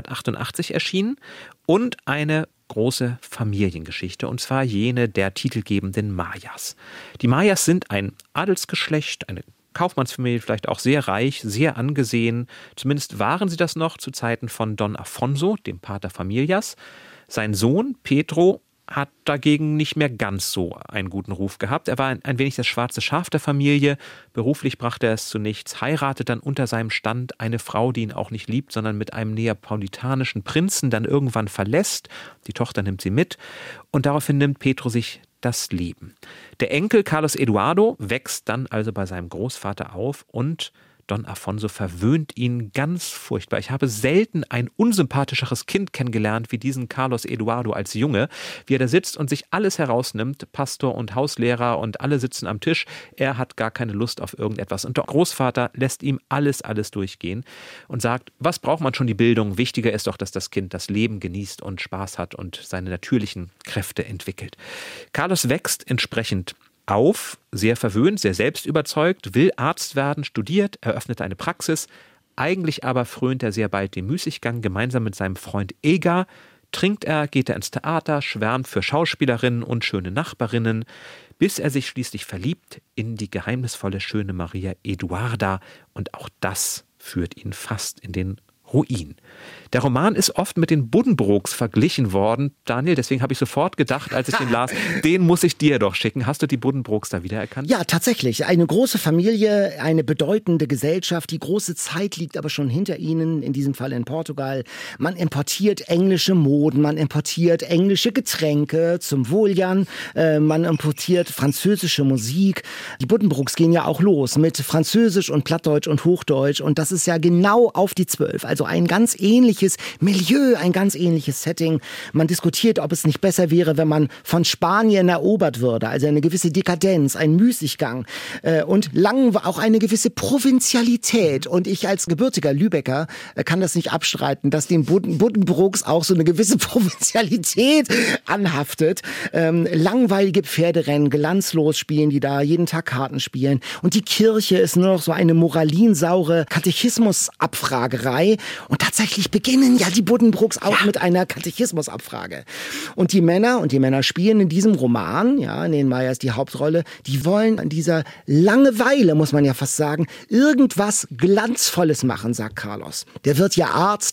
S3: 1888 erschienen und eine große Familiengeschichte, und zwar jene der titelgebenden Mayas. Die Mayas sind ein Adelsgeschlecht, eine Kaufmannsfamilie, vielleicht auch sehr reich, sehr angesehen. Zumindest waren sie das noch zu Zeiten von Don Afonso, dem Pater Familias. Sein Sohn Pedro hat dagegen nicht mehr ganz so einen guten Ruf gehabt. Er war ein wenig das schwarze Schaf der Familie. Beruflich brachte er es zu nichts, heiratet dann unter seinem Stand eine Frau, die ihn auch nicht liebt, sondern mit einem neapolitanischen Prinzen dann irgendwann verlässt. Die Tochter nimmt sie mit und daraufhin nimmt Pedro sich das Leben. Der Enkel Carlos Eduardo wächst dann also bei seinem Großvater auf und Don Afonso verwöhnt ihn ganz furchtbar. Ich habe selten ein unsympathischeres Kind kennengelernt wie diesen Carlos Eduardo als Junge, wie er da sitzt und sich alles herausnimmt, Pastor und Hauslehrer und alle sitzen am Tisch. Er hat gar keine Lust auf irgendetwas. Und der Großvater lässt ihm alles durchgehen und sagt, was braucht man schon die Bildung? Wichtiger ist doch, dass das Kind das Leben genießt und Spaß hat und seine natürlichen Kräfte entwickelt. Carlos wächst entsprechend auf, sehr verwöhnt, sehr selbstüberzeugt, will Arzt werden, studiert, eröffnet eine Praxis. Eigentlich aber frönt er sehr bald dem Müßiggang. Gemeinsam mit seinem Freund Egar trinkt er, geht er ins Theater, schwärmt für Schauspielerinnen und schöne Nachbarinnen, bis er sich schließlich verliebt in die geheimnisvolle, schöne Maria Eduarda. Und auch das führt ihn fast in den Ruin. Der Roman ist oft mit den Buddenbrooks verglichen worden. Daniel, deswegen habe ich sofort gedacht, als ich den las, den muss ich dir doch schicken. Hast du die Buddenbrooks da wiedererkannt?
S2: Ja, tatsächlich. Eine große Familie, eine bedeutende Gesellschaft. Die große Zeit liegt aber schon hinter ihnen, in diesem Fall in Portugal. Man importiert englische Moden, man importiert englische Getränke zum Wohl, Jan. Man importiert französische Musik. Die Buddenbrooks gehen ja auch los mit Französisch und Plattdeutsch und Hochdeutsch. Und das ist ja genau auf die 12. Also ein ganz ähnliches Milieu, ein ganz ähnliches Setting. Man diskutiert, ob es nicht besser wäre, wenn man von Spanien erobert würde. Also eine gewisse Dekadenz, ein Müßiggang und lang auch eine gewisse Provinzialität. Und ich als gebürtiger Lübecker kann das nicht abstreiten, dass den Buddenbrooks auch so eine gewisse Provinzialität anhaftet. Langweilige Pferderennen, glanzlos spielen die da, jeden Tag Karten spielen. Und die Kirche ist nur noch so eine moralinsaure Katechismusabfragerei. Und tatsächlich beginnen ja die Buddenbrooks auch mit einer Katechismusabfrage. Und die Männer spielen in diesem Roman, ja, in den Mayas die Hauptrolle, die wollen an dieser Langeweile, muss man ja fast sagen, irgendwas Glanzvolles machen, sagt Carlos. Der wird ja Arzt,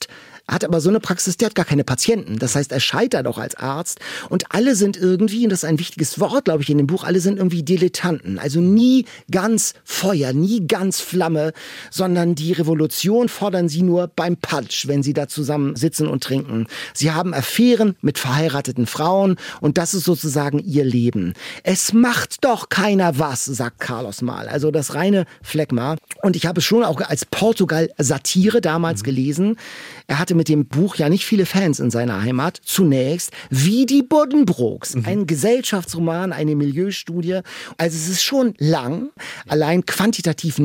S2: hat aber so eine Praxis, der hat gar keine Patienten. Das heißt, er scheitert auch als Arzt und alle sind irgendwie, und das ist ein wichtiges Wort, glaube ich, in dem Buch, alle sind irgendwie Dilettanten. Also nie ganz Feuer, nie ganz Flamme, sondern die Revolution fordern sie nur beim Punch, wenn sie da zusammen sitzen und trinken. Sie haben Affären mit verheirateten Frauen und das ist sozusagen ihr Leben. Es macht doch keiner was, sagt Carlos mal. Also das reine Phlegma. Und ich habe es schon auch als Portugal-Satire damals gelesen. Er hatte mit dem Buch ja nicht viele Fans in seiner Heimat. Zunächst wie die Buddenbrooks. Ein Gesellschaftsroman, eine Milieustudie. Also es ist schon lang, allein quantitativ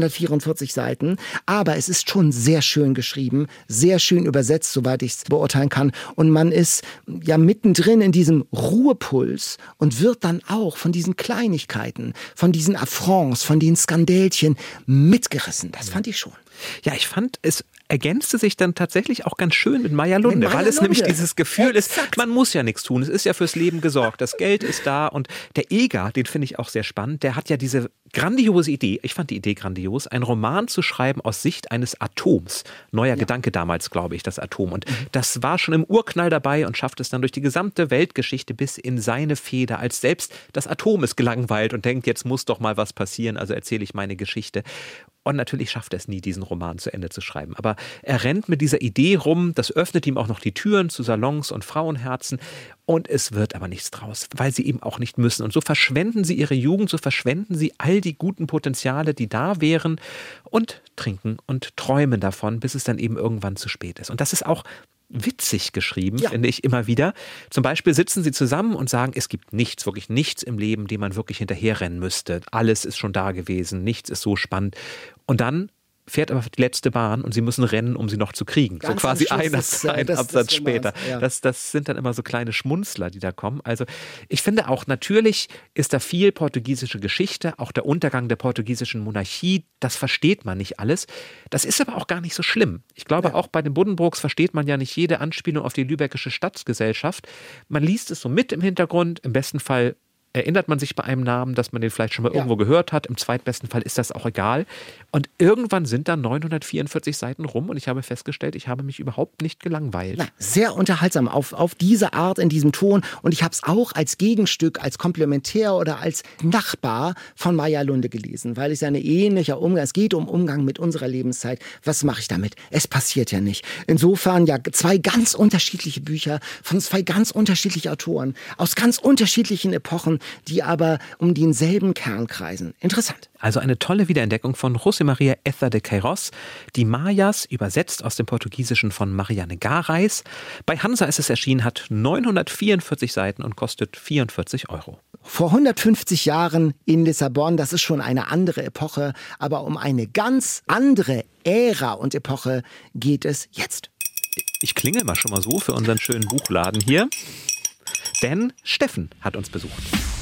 S2: 944 Seiten. Aber es ist schon sehr schön geschrieben, sehr schön übersetzt, soweit ich es beurteilen kann. Und man ist ja mittendrin in diesem Ruhepuls und wird dann auch von diesen Kleinigkeiten, von diesen Affronts, von den Skandälchen mitgerissen. Das fand ich schon.
S3: Ja, ich fand, es ergänzte sich dann tatsächlich auch ganz schön mit Maya Lunde, weil es nämlich dieses Gefühl ist, man muss ja nichts tun, es ist ja fürs Leben gesorgt, das Geld ist da und der Eger, den finde ich auch sehr spannend, der hat ja diese grandiose Idee, ich fand die Idee grandios, einen Roman zu schreiben aus Sicht eines Atoms. Neuer Gedanke damals, glaube ich, das Atom. Und das war schon im Urknall dabei und schafft es dann durch die gesamte Weltgeschichte bis in seine Feder, als selbst das Atom ist gelangweilt und denkt, jetzt muss doch mal was passieren, also erzähle ich meine Geschichte. Und natürlich schafft er es nie, diesen Roman zu Ende zu schreiben. Aber er rennt mit dieser Idee rum, das öffnet ihm auch noch die Türen zu Salons und Frauenherzen. Und es wird aber nichts draus, weil sie eben auch nicht müssen. Und so verschwenden sie ihre Jugend, so verschwenden sie all die guten Potenziale, die da wären und trinken und träumen davon, bis es dann eben irgendwann zu spät ist. Und das ist auch witzig geschrieben, finde ich immer wieder. Zum Beispiel sitzen sie zusammen und sagen, es gibt nichts, wirklich nichts im Leben, dem man wirklich hinterherrennen müsste. Alles ist schon da gewesen, nichts ist so spannend. Und dann fährt aber die letzte Bahn und sie müssen rennen, um sie noch zu kriegen.
S2: Ganz
S3: so quasi ein
S2: das
S3: Absatz später.
S2: Ja.
S3: Das sind dann immer so kleine Schmunzler, die da kommen. Also ich finde auch, natürlich ist da viel portugiesische Geschichte, auch der Untergang der portugiesischen Monarchie, das versteht man nicht alles. Das ist aber auch gar nicht so schlimm. Ich glaube, auch bei den Buddenbrooks versteht man ja nicht jede Anspielung auf die lübeckische Staatsgesellschaft. Man liest es so mit im Hintergrund, im besten Fall erinnert man sich bei einem Namen, dass man den vielleicht schon mal irgendwo gehört hat. Im zweitbesten Fall ist das auch egal. Und irgendwann sind dann 944 Seiten rum und ich habe festgestellt, ich habe mich überhaupt nicht gelangweilt.
S2: Na, sehr unterhaltsam auf diese Art, in diesem Ton. Und ich habe es auch als Gegenstück, als Komplementär oder als Nachbar von Maya Lunde gelesen, weil es ja ein ähnlicher Umgang, es geht um Umgang mit unserer Lebenszeit. Was mache ich damit? Es passiert ja nicht. Insofern ja zwei ganz unterschiedliche Bücher von zwei ganz unterschiedlichen Autoren aus ganz unterschiedlichen Epochen, die aber um denselben Kern kreisen. Interessant.
S3: Also eine tolle Wiederentdeckung von José María Eza de Queiroz, die Mayas, übersetzt aus dem Portugiesischen von Marianne Gareis. Bei Hansa ist es erschienen, hat 944 Seiten und kostet 44 €.
S2: Vor 150 Jahren in Lissabon, das ist schon eine andere Epoche, aber um eine ganz andere Ära und Epoche geht es jetzt.
S3: Ich klingel mal schon mal so für unseren schönen Buchladen hier, denn Steffen hat uns besucht.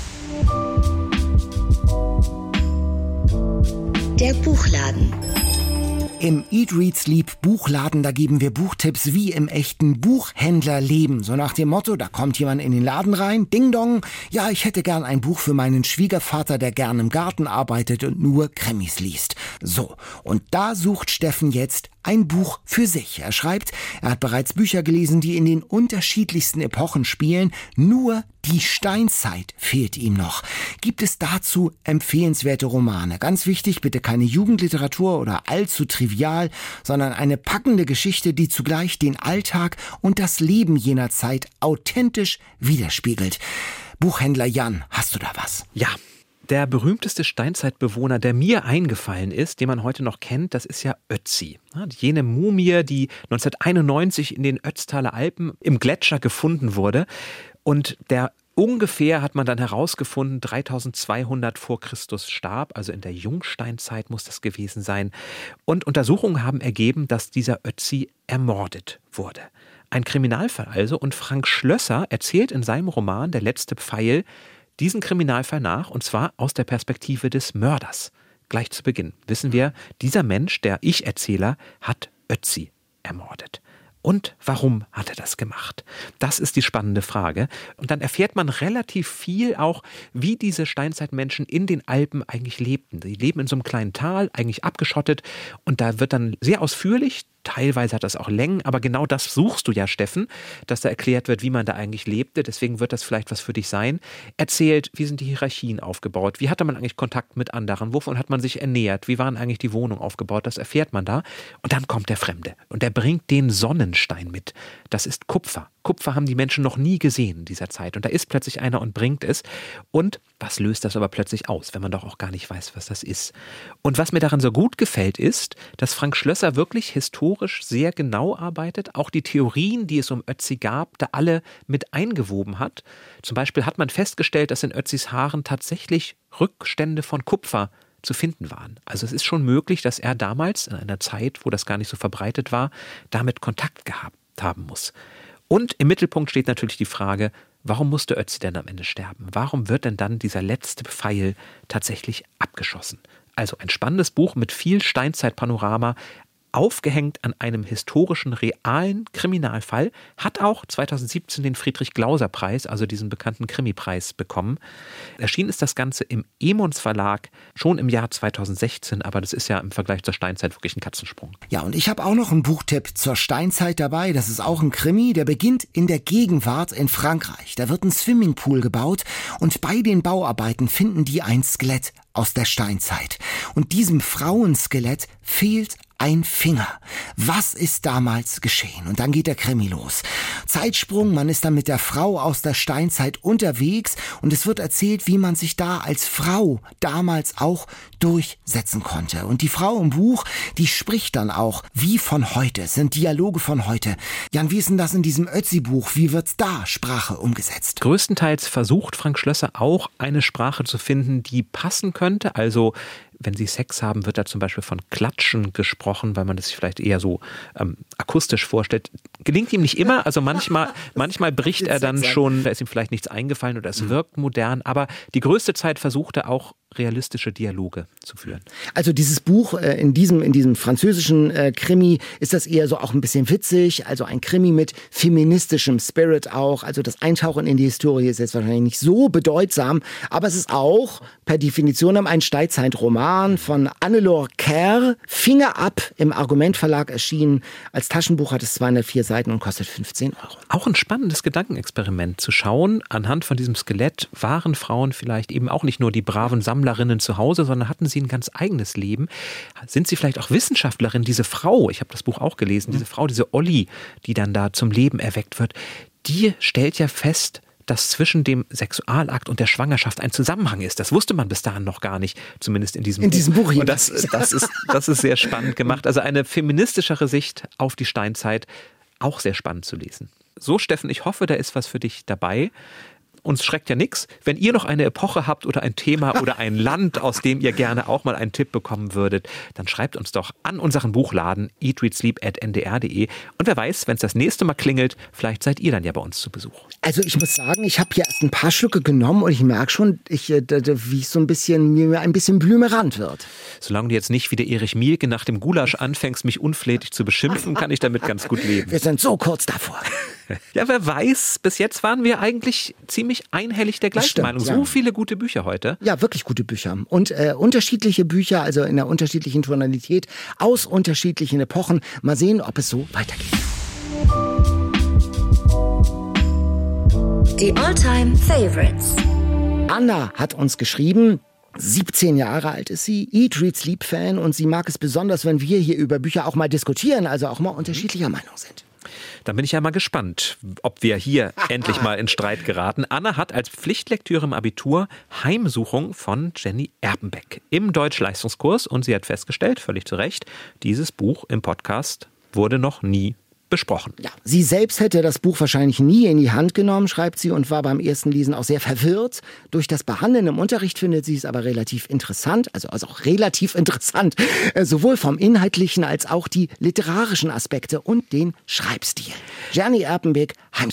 S1: Der Buchladen.
S2: Im Eat, Read, Sleep Buchladen, da geben wir Buchtipps wie im echten Buchhändlerleben. So nach dem Motto, da kommt jemand in den Laden rein, Ding Dong, ja, ich hätte gern ein Buch für meinen Schwiegervater, der gern im Garten arbeitet und nur Krimis liest. So, und da sucht Steffen jetzt ein Buch für sich. Er schreibt, er hat bereits Bücher gelesen, die in den unterschiedlichsten Epochen spielen, nur die Steinzeit fehlt ihm noch. Gibt es dazu empfehlenswerte Romane? Ganz wichtig, bitte keine Jugendliteratur oder allzu trivial, sondern eine packende Geschichte, die zugleich den Alltag und das Leben jener Zeit authentisch widerspiegelt. Buchhändler Jan, hast du da was?
S3: Ja. Der berühmteste Steinzeitbewohner, der mir eingefallen ist, den man heute noch kennt, das ist ja Ötzi. Jene Mumie, die 1991 in den Ötztaler Alpen im Gletscher gefunden wurde. Und der ungefähr, hat man dann herausgefunden, 3200 vor Christus starb, also in der Jungsteinzeit muss das gewesen sein. Und Untersuchungen haben ergeben, dass dieser Ötzi ermordet wurde. Ein Kriminalfall also. Und Frank Schlösser erzählt in seinem Roman Der letzte Pfeil diesen Kriminalfall nach, und zwar aus der Perspektive des Mörders. Gleich zu Beginn wissen wir, dieser Mensch, der Ich-Erzähler, hat Ötzi ermordet. Und warum hat er das gemacht? Das ist die spannende Frage. Und dann erfährt man relativ viel auch, wie diese Steinzeitmenschen in den Alpen eigentlich lebten. Die leben in so einem kleinen Tal, eigentlich abgeschottet. Und da wird dann sehr ausführlich teilweise hat das auch Längen, aber genau das suchst du ja, Steffen, dass da erklärt wird, wie man da eigentlich lebte. Deswegen wird das vielleicht was für dich sein. Erzählt, wie sind die Hierarchien aufgebaut? Wie hatte man eigentlich Kontakt mit anderen? Wovon hat man sich ernährt? Wie waren eigentlich die Wohnungen aufgebaut? Das erfährt man da. Und dann kommt der Fremde und der bringt den Sonnenstein mit. Das ist Kupfer. Kupfer haben die Menschen noch nie gesehen in dieser Zeit. Und da ist plötzlich einer und bringt es. Und was löst das aber plötzlich aus, wenn man doch auch gar nicht weiß, was das ist? Und was mir daran so gut gefällt, ist, dass Frank Schlösser wirklich historisch sehr genau arbeitet. Auch die Theorien, die es um Ötzi gab, da alle mit eingewoben hat. Zum Beispiel hat man festgestellt, dass in Ötzis Haaren tatsächlich Rückstände von Kupfer zu finden waren. Also es ist schon möglich, dass er damals, in einer Zeit, wo das gar nicht so verbreitet war, damit Kontakt gehabt haben muss. Und im Mittelpunkt steht natürlich die Frage, warum musste Ötzi denn am Ende sterben? Warum wird denn dann dieser letzte Pfeil tatsächlich abgeschossen? Also ein spannendes Buch mit viel Steinzeitpanorama, aufgehängt an einem historischen, realen Kriminalfall, hat auch 2017 den Friedrich-Glauser-Preis, also diesen bekannten Krimi-Preis, bekommen. Erschienen ist das Ganze im Emons Verlag schon im Jahr 2016, aber das ist ja im Vergleich zur Steinzeit wirklich ein Katzensprung.
S2: Ja, und ich habe auch noch einen Buchtipp zur Steinzeit dabei. Das ist auch ein Krimi, der beginnt in der Gegenwart in Frankreich. Da wird ein Swimmingpool gebaut und bei den Bauarbeiten finden die ein Skelett aus der Steinzeit. Und diesem Frauenskelett fehlt ein Finger. Was ist damals geschehen? Und dann geht der Krimi los. Zeitsprung, man ist dann mit der Frau aus der Steinzeit unterwegs und es wird erzählt, wie man sich da als Frau damals auch durchsetzen konnte. Und die Frau im Buch, die spricht dann auch wie von heute. Es sind Dialoge von heute. Jan, wie ist denn das in diesem Ötzi-Buch? Wie wird da Sprache umgesetzt?
S3: Größtenteils versucht Frank Schlösser auch eine Sprache zu finden, die passen könnte. Also wenn sie Sex haben, wird da zum Beispiel von Klatschen gesprochen, weil man das sich vielleicht eher so akustisch vorstellt. Gelingt ihm nicht immer, also manchmal bricht er dann schon, da ist ihm vielleicht nichts eingefallen oder es wirkt modern, aber die größte Zeit versucht er auch realistische Dialoge zu führen.
S2: Also dieses Buch in diesem französischen Krimi ist das eher so auch ein bisschen witzig, also ein Krimi mit feministischem Spirit auch, also das Eintauchen in die Historie ist jetzt wahrscheinlich nicht so bedeutsam, aber es ist auch per Definition ein Steinzeitroman von Annelore Kerr, Finger ab, im Argument Verlag erschienen. Als Taschenbuch hat es 204 Seiten und kostet 15 €.
S3: Auch ein spannendes Gedankenexperiment zu schauen, anhand von diesem Skelett waren Frauen vielleicht eben auch nicht nur die braven Sammlerinnen zu Hause, sondern hatten sie ein ganz eigenes Leben. Sind sie vielleicht auch Wissenschaftlerinnen? Diese Frau, ich habe das Buch auch gelesen, diese Frau, diese Olli, die dann da zum Leben erweckt wird, die stellt ja fest, dass zwischen dem Sexualakt und der Schwangerschaft ein Zusammenhang ist. Das wusste man bis dahin noch gar nicht, zumindest in diesem Buch.
S2: Hier.
S3: Und das ist sehr spannend gemacht. Also eine feministischere Sicht auf die Steinzeit, auch sehr spannend zu lesen. So, Steffen, ich hoffe, da ist was für dich dabei. Uns schreckt ja nichts. Wenn ihr noch eine Epoche habt oder ein Thema oder ein Land, aus dem ihr gerne auch mal einen Tipp bekommen würdet, dann schreibt uns doch an unseren Buchladen eatreadsleep@ndr.de. Und wer weiß, wenn es das nächste Mal klingelt, vielleicht seid ihr dann ja bei uns zu Besuch.
S2: Also ich muss sagen, ich habe hier erst ein paar Schlücke genommen und ich merke schon, wie es so ein bisschen blümerant wird.
S3: Solange du jetzt nicht wie der Erich Mielke nach dem Gulasch anfängst, mich unflätig zu beschimpfen, kann ich damit ganz gut leben.
S2: Wir sind so kurz davor.
S3: Ja, wer weiß, bis jetzt waren wir eigentlich ziemlich einhellig der gleichen Meinung. So
S2: ja.
S3: Viele gute Bücher heute.
S2: Ja, wirklich gute Bücher. Und unterschiedliche Bücher, also in einer unterschiedlichen Tonalität, aus unterschiedlichen Epochen. Mal sehen, ob es so weitergeht.
S1: Die All-Time Favorites.
S2: Anna hat uns geschrieben, 17 Jahre alt ist sie, Eat, Read, Sleep Fan und sie mag es besonders, wenn wir hier über Bücher auch mal diskutieren, also auch mal unterschiedlicher Meinung sind.
S3: Dann bin ich ja mal gespannt, ob wir hier endlich mal in Streit geraten. Anna hat als Pflichtlektüre im Abitur Heimsuchung von Jenny Erpenbeck im Deutschleistungskurs und sie hat festgestellt, völlig zu Recht, dieses Buch im Podcast wurde noch nie besprochen.
S2: Ja, sie selbst hätte das Buch wahrscheinlich nie in die Hand genommen, schreibt sie, und war beim ersten Lesen auch sehr verwirrt. Durch das Behandeln im Unterricht findet sie es aber relativ interessant, also auch relativ interessant, sowohl vom inhaltlichen als auch die literarischen Aspekte und den Schreibstil. Jenny Erpenbeck, Heimsuchung.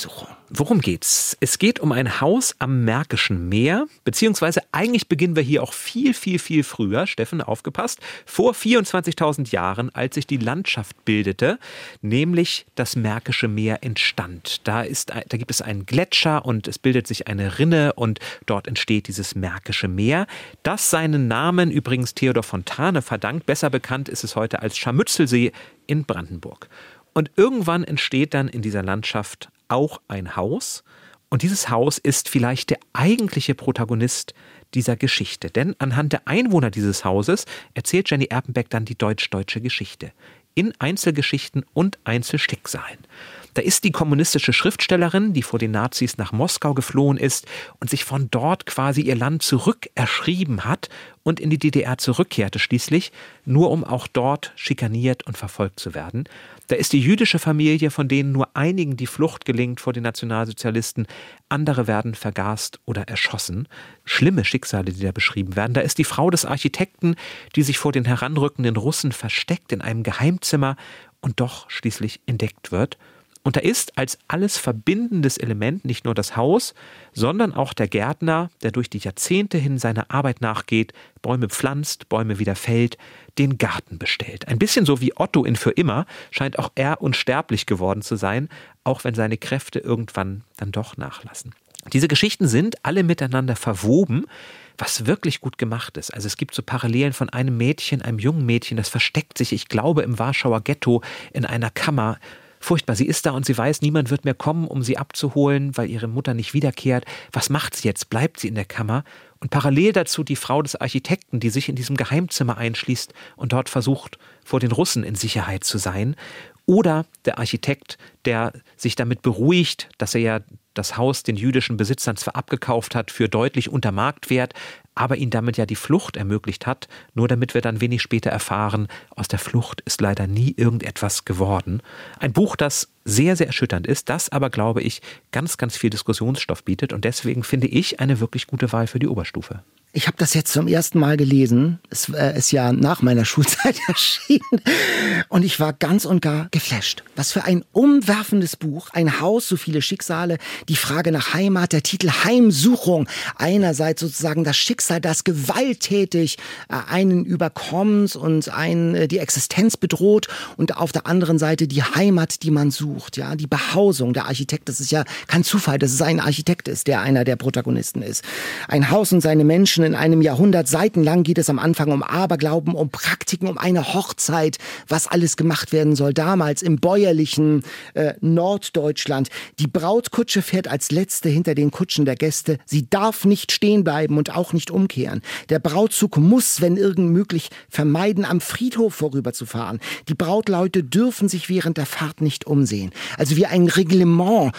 S3: worum geht's? Es geht um ein Haus am Märkischen Meer, beziehungsweise eigentlich beginnen wir hier auch viel, viel, viel früher, Steffen, aufgepasst, vor 24.000 Jahren, als sich die Landschaft bildete, nämlich das Märkische Meer entstand. Da gibt es einen Gletscher und es bildet sich eine Rinne und dort entsteht dieses Märkische Meer, das seinen Namen übrigens Theodor Fontane verdankt. Besser bekannt ist es heute als Scharmützelsee in Brandenburg. Und irgendwann entsteht dann in dieser Landschaft auch ein Haus. Und dieses Haus ist vielleicht der eigentliche Protagonist dieser Geschichte. Denn anhand der Einwohner dieses Hauses erzählt Jenny Erpenbeck dann die deutsch-deutsche Geschichte. In Einzelgeschichten und Einzelschicksalen. Da ist die kommunistische Schriftstellerin, die vor den Nazis nach Moskau geflohen ist und sich von dort quasi ihr Land zurückerschrieben hat und in die DDR zurückkehrte schließlich, nur um auch dort schikaniert und verfolgt zu werden. Da ist die jüdische Familie, von denen nur einigen die Flucht gelingt vor den Nationalsozialisten. Andere werden vergast oder erschossen. Schlimme Schicksale, die da beschrieben werden. Da ist die Frau des Architekten, die sich vor den heranrückenden Russen versteckt in einem Geheimzimmer und doch schließlich entdeckt wird. Und da ist als alles verbindendes Element nicht nur das Haus, sondern auch der Gärtner, der durch die Jahrzehnte hin seiner Arbeit nachgeht, Bäume pflanzt, Bäume wieder fällt, den Garten bestellt. Ein bisschen so wie Otto in Für immer scheint auch er unsterblich geworden zu sein, auch wenn seine Kräfte irgendwann dann doch nachlassen. Diese Geschichten sind alle miteinander verwoben, was wirklich gut gemacht ist. Also es gibt so Parallelen von einem Mädchen, einem jungen Mädchen, das versteckt sich, ich glaube, im Warschauer Ghetto in einer Kammer. Furchtbar, sie ist da und sie weiß, niemand wird mehr kommen, um sie abzuholen, weil ihre Mutter nicht wiederkehrt. Was macht sie jetzt? Bleibt sie in der Kammer? Und parallel dazu die Frau des Architekten, die sich in diesem Geheimzimmer einschließt und dort versucht, vor den Russen in Sicherheit zu sein. Oder der Architekt, der sich damit beruhigt, dass er ja das Haus den jüdischen Besitzern zwar abgekauft hat für deutlich unter Marktwert, aber ihnen damit ja die Flucht ermöglicht hat, nur damit wir dann wenig später erfahren, aus der Flucht ist leider nie irgendetwas geworden. Ein Buch, das sehr, sehr erschütternd ist, das aber, glaube ich, ganz, ganz viel Diskussionsstoff bietet und deswegen finde ich eine wirklich gute Wahl für die Oberstufe.
S2: Ich habe das jetzt zum ersten Mal gelesen. Es ist ja nach meiner Schulzeit erschienen. Und ich war ganz und gar geflasht. Was für ein umwerfendes Buch. Ein Haus, so viele Schicksale. Die Frage nach Heimat, der Titel Heimsuchung. Einerseits sozusagen das Schicksal, das gewalttätig einen überkommt und einen die Existenz bedroht. Und auf der anderen Seite die Heimat, die man sucht. Ja, die Behausung. Der Architekt, das ist ja kein Zufall, dass es ein Architekt ist, der einer der Protagonisten ist. Ein Haus und seine Menschen in einem Jahrhundert. Seitenlang geht es am Anfang um Aberglauben, um Praktiken, um eine Hochzeit, was alles gemacht werden soll. Damals im bäuerlichen Norddeutschland. Die Brautkutsche fährt als letzte hinter den Kutschen der Gäste. Sie darf nicht stehen bleiben und auch nicht umkehren. Der Brautzug muss, wenn irgend möglich, vermeiden, am Friedhof vorüberzufahren. Die Brautleute dürfen sich während der Fahrt nicht umsehen. Also wie ein Reglement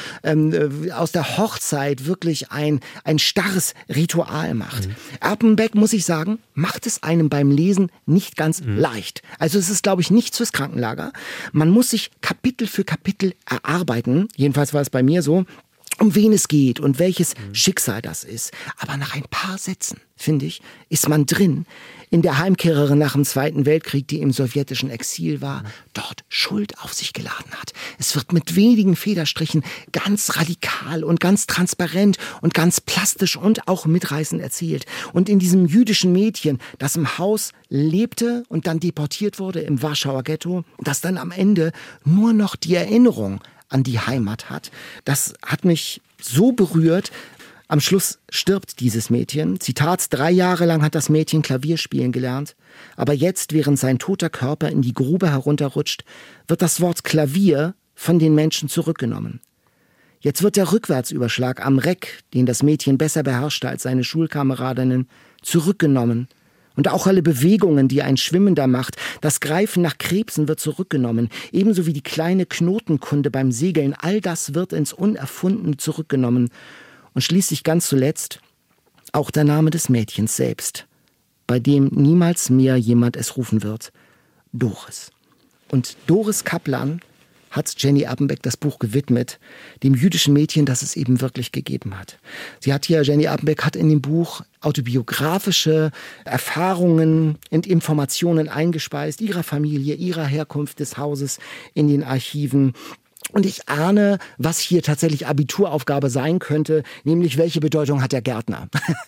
S2: aus der Hochzeit wirklich ein starres Ritual macht. Erpenbeck, muss ich sagen, macht es einem beim Lesen nicht ganz leicht. Also es ist, glaube ich, nicht fürs Krankenlager. Man muss sich Kapitel für Kapitel erarbeiten. Jedenfalls war es bei mir so. Um wen es geht und welches Schicksal das ist. Aber nach ein paar Sätzen, finde ich, ist man drin in der Heimkehrerin nach dem Zweiten Weltkrieg, die im sowjetischen Exil war, dort Schuld auf sich geladen hat. Es wird mit wenigen Federstrichen ganz radikal und ganz transparent und ganz plastisch und auch mitreißend erzählt. Und in diesem jüdischen Mädchen, das im Haus lebte und dann deportiert wurde im Warschauer Ghetto, das dann am Ende nur noch die Erinnerung an die Heimat hat. Das hat mich so berührt. Am Schluss stirbt dieses Mädchen. Zitat: 3 Jahre lang hat das Mädchen Klavier spielen gelernt. Aber jetzt, während sein toter Körper in die Grube herunterrutscht, wird das Wort Klavier von den Menschen zurückgenommen. Jetzt wird der Rückwärtsüberschlag am Reck, den das Mädchen besser beherrschte als seine Schulkameradinnen, zurückgenommen. Und auch alle Bewegungen, die ein Schwimmender macht, das Greifen nach Krebsen wird zurückgenommen, ebenso wie die kleine Knotenkunde beim Segeln, all das wird ins Unerfundene zurückgenommen. Und schließlich ganz zuletzt auch der Name des Mädchens selbst, bei dem niemals mehr jemand es rufen wird: Doris. Und Doris Kaplan hat Jenny Erpenbeck das Buch gewidmet, dem jüdischen Mädchen, das es eben wirklich gegeben hat. Jenny Erpenbeck hat in dem Buch autobiografische Erfahrungen und Informationen eingespeist, ihrer Familie, ihrer Herkunft, des Hauses in den Archiven. Und ich ahne, was hier tatsächlich Abituraufgabe sein könnte, nämlich welche Bedeutung hat der Gärtner,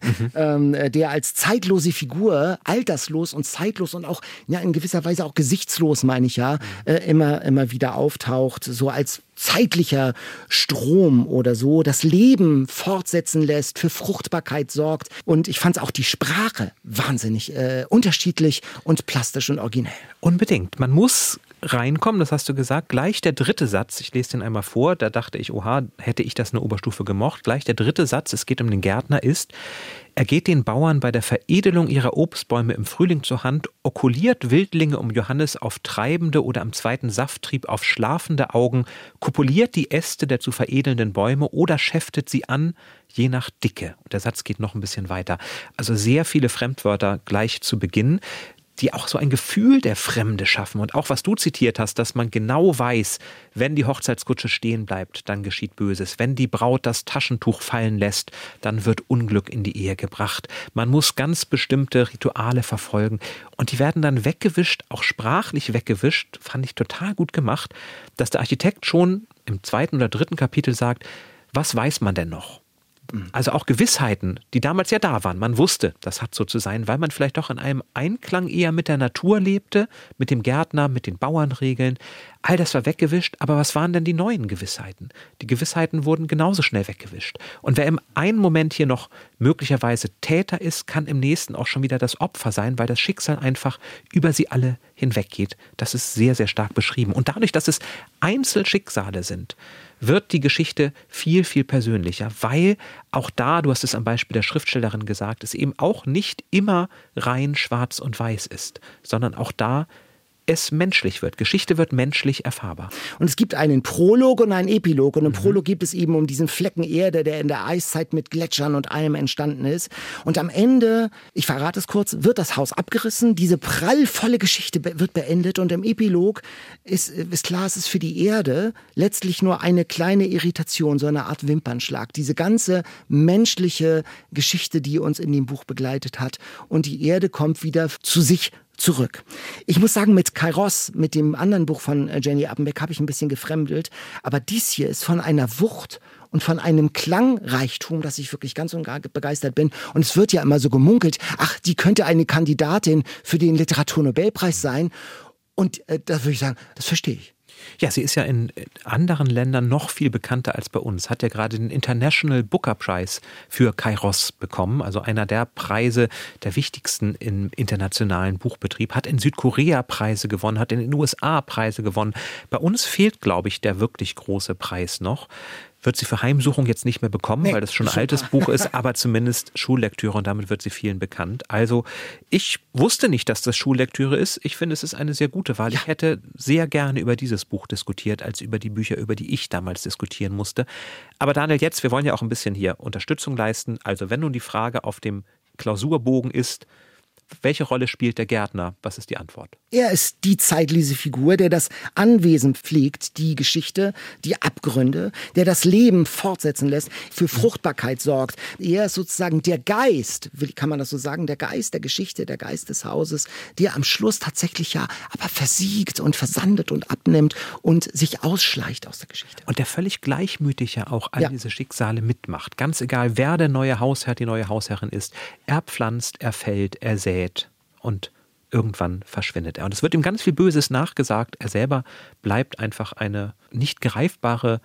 S2: der als zeitlose Figur, alterslos und zeitlos und auch in gewisser Weise auch gesichtslos, meine ich immer wieder auftaucht, so als zeitlicher Strom oder so, das Leben fortsetzen lässt, für Fruchtbarkeit sorgt. Und ich fand auch die Sprache wahnsinnig unterschiedlich und plastisch und originell.
S3: Unbedingt. Man muss reinkommen, das hast du gesagt. Gleich der dritte Satz, ich lese den einmal vor, da dachte ich, oha, hätte ich das in der Oberstufe gemocht. Gleich der dritte Satz, es geht um den Gärtner, ist: Er geht den Bauern bei der Veredelung ihrer Obstbäume im Frühling zur Hand, okuliert Wildlinge um Johannes auf treibende oder am zweiten Safttrieb auf schlafende Augen, kopuliert die Äste der zu veredelnden Bäume oder schäftet sie an, je nach Dicke. Und der Satz geht noch ein bisschen weiter. Also sehr viele Fremdwörter gleich zu Beginn, die auch so ein Gefühl der Fremde schaffen. Und auch was du zitiert hast, dass man genau weiß, wenn die Hochzeitskutsche stehen bleibt, dann geschieht Böses. Wenn die Braut das Taschentuch fallen lässt, dann wird Unglück in die Ehe gebracht. Man muss ganz bestimmte Rituale verfolgen. Und die werden dann weggewischt, auch sprachlich weggewischt, fand ich total gut gemacht, dass der Architekt schon im 2. oder 3. Kapitel sagt, was weiß man denn noch? Also auch Gewissheiten, die damals ja da waren. Man wusste, das hat so zu sein, weil man vielleicht doch in einem Einklang eher mit der Natur lebte, mit dem Gärtner, mit den Bauernregeln. All das war weggewischt, aber was waren denn die neuen Gewissheiten? Die Gewissheiten wurden genauso schnell weggewischt. Und wer im einen Moment hier noch möglicherweise Täter ist, kann im nächsten auch schon wieder das Opfer sein, weil das Schicksal einfach über sie alle hinweggeht. Das ist sehr, sehr stark beschrieben. Und dadurch, dass es Einzelschicksale sind, wird die Geschichte viel, viel persönlicher, weil auch da, du hast es am Beispiel der Schriftstellerin gesagt, es eben auch nicht immer rein schwarz und weiß ist, sondern auch da es menschlich wird. Geschichte wird menschlich erfahrbar.
S2: Und es gibt einen Prolog und einen Epilog. Und im Prolog geht es eben um diesen Flecken Erde, der in der Eiszeit mit Gletschern und allem entstanden ist. Und am Ende, ich verrate es kurz, wird das Haus abgerissen. Diese prallvolle Geschichte wird beendet. Und im Epilog ist klar, es ist für die Erde letztlich nur eine kleine Irritation, so eine Art Wimpernschlag. Diese ganze menschliche Geschichte, die uns in dem Buch begleitet hat. Und die Erde kommt wieder zu sich zurück. Ich muss sagen, mit Kairos, mit dem anderen Buch von Jenny Appenbeck, habe ich ein bisschen gefremdelt. Aber dies hier ist von einer Wucht und von einem Klangreichtum, dass ich wirklich ganz und gar begeistert bin. Und es wird ja immer so gemunkelt, ach, die könnte eine Kandidatin für den Literaturnobelpreis sein. Und da würde ich sagen, das verstehe ich.
S3: Ja, sie ist ja in anderen Ländern noch viel bekannter als bei uns. Hat ja gerade den International Booker Prize für Kairos bekommen, also einer der Preise, der wichtigsten im internationalen Buchbetrieb. Hat in Südkorea Preise gewonnen, hat in den USA Preise gewonnen. Bei uns fehlt, glaube ich, der wirklich große Preis noch. Wird sie für Heimsuchung jetzt nicht mehr bekommen, weil das schon ein altes Buch ist, aber zumindest Schullektüre und damit wird sie vielen bekannt. Also ich wusste nicht, dass das Schullektüre ist. Ich finde, es ist eine sehr gute Wahl. Ich hätte sehr gerne über dieses Buch diskutiert, als über die Bücher, über die ich damals diskutieren musste. Aber Daniel, jetzt, wir wollen ja auch ein bisschen hier Unterstützung leisten. Also wenn nun die Frage auf dem Klausurbogen ist, welche Rolle spielt der Gärtner? Was ist die Antwort?
S2: Er ist die zeitlose Figur, der das Anwesen pflegt, die Geschichte, die Abgründe, der das Leben fortsetzen lässt, für Fruchtbarkeit sorgt. Er ist sozusagen der Geist, kann man das so sagen, der Geist der Geschichte, der Geist des Hauses, der am Schluss tatsächlich ja aber versiegt und versandet und abnimmt und sich ausschleicht aus der Geschichte.
S3: Und der völlig gleichmütig ja auch all diese Schicksale mitmacht. Ganz egal, wer der neue Hausherr, die neue Hausherrin ist. Er pflanzt, er fällt, er sät und irgendwann verschwindet er. Und es wird ihm ganz viel Böses nachgesagt. Er selber bleibt einfach eine nicht greifbare,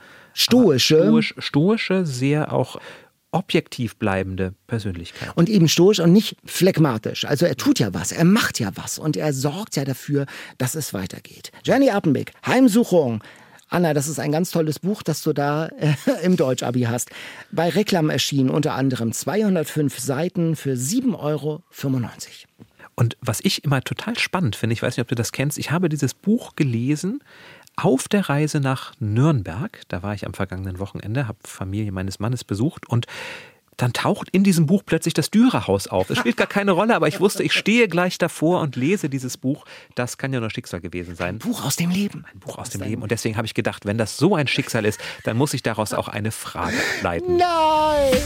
S3: stoische, sehr auch objektiv bleibende Persönlichkeit.
S2: Und eben stoisch und nicht phlegmatisch. Also er tut ja was, er macht ja was und er sorgt ja dafür, dass es weitergeht. Jenny Appenbeck, Heimsuchung. Anna, das ist ein ganz tolles Buch, das du da im Deutsch-Abi hast. Bei Reklam erschienen unter anderem 205 Seiten für 7,95 €.
S3: Und was ich immer total spannend finde, ich weiß nicht, ob du das kennst, ich habe dieses Buch gelesen auf der Reise nach Nürnberg. Da war ich am vergangenen Wochenende, habe Familie meines Mannes besucht und dann taucht in diesem Buch plötzlich das Dürerhaus auf. Es spielt gar keine Rolle, aber ich wusste, ich stehe gleich davor und lese dieses Buch. Das kann ja nur Schicksal gewesen sein.
S2: Ein Buch aus dem Leben.
S3: Ein Buch aus dem Leben. Und deswegen habe ich gedacht, wenn das so ein Schicksal ist, dann muss ich daraus auch eine Frage ableiten.
S2: Nein!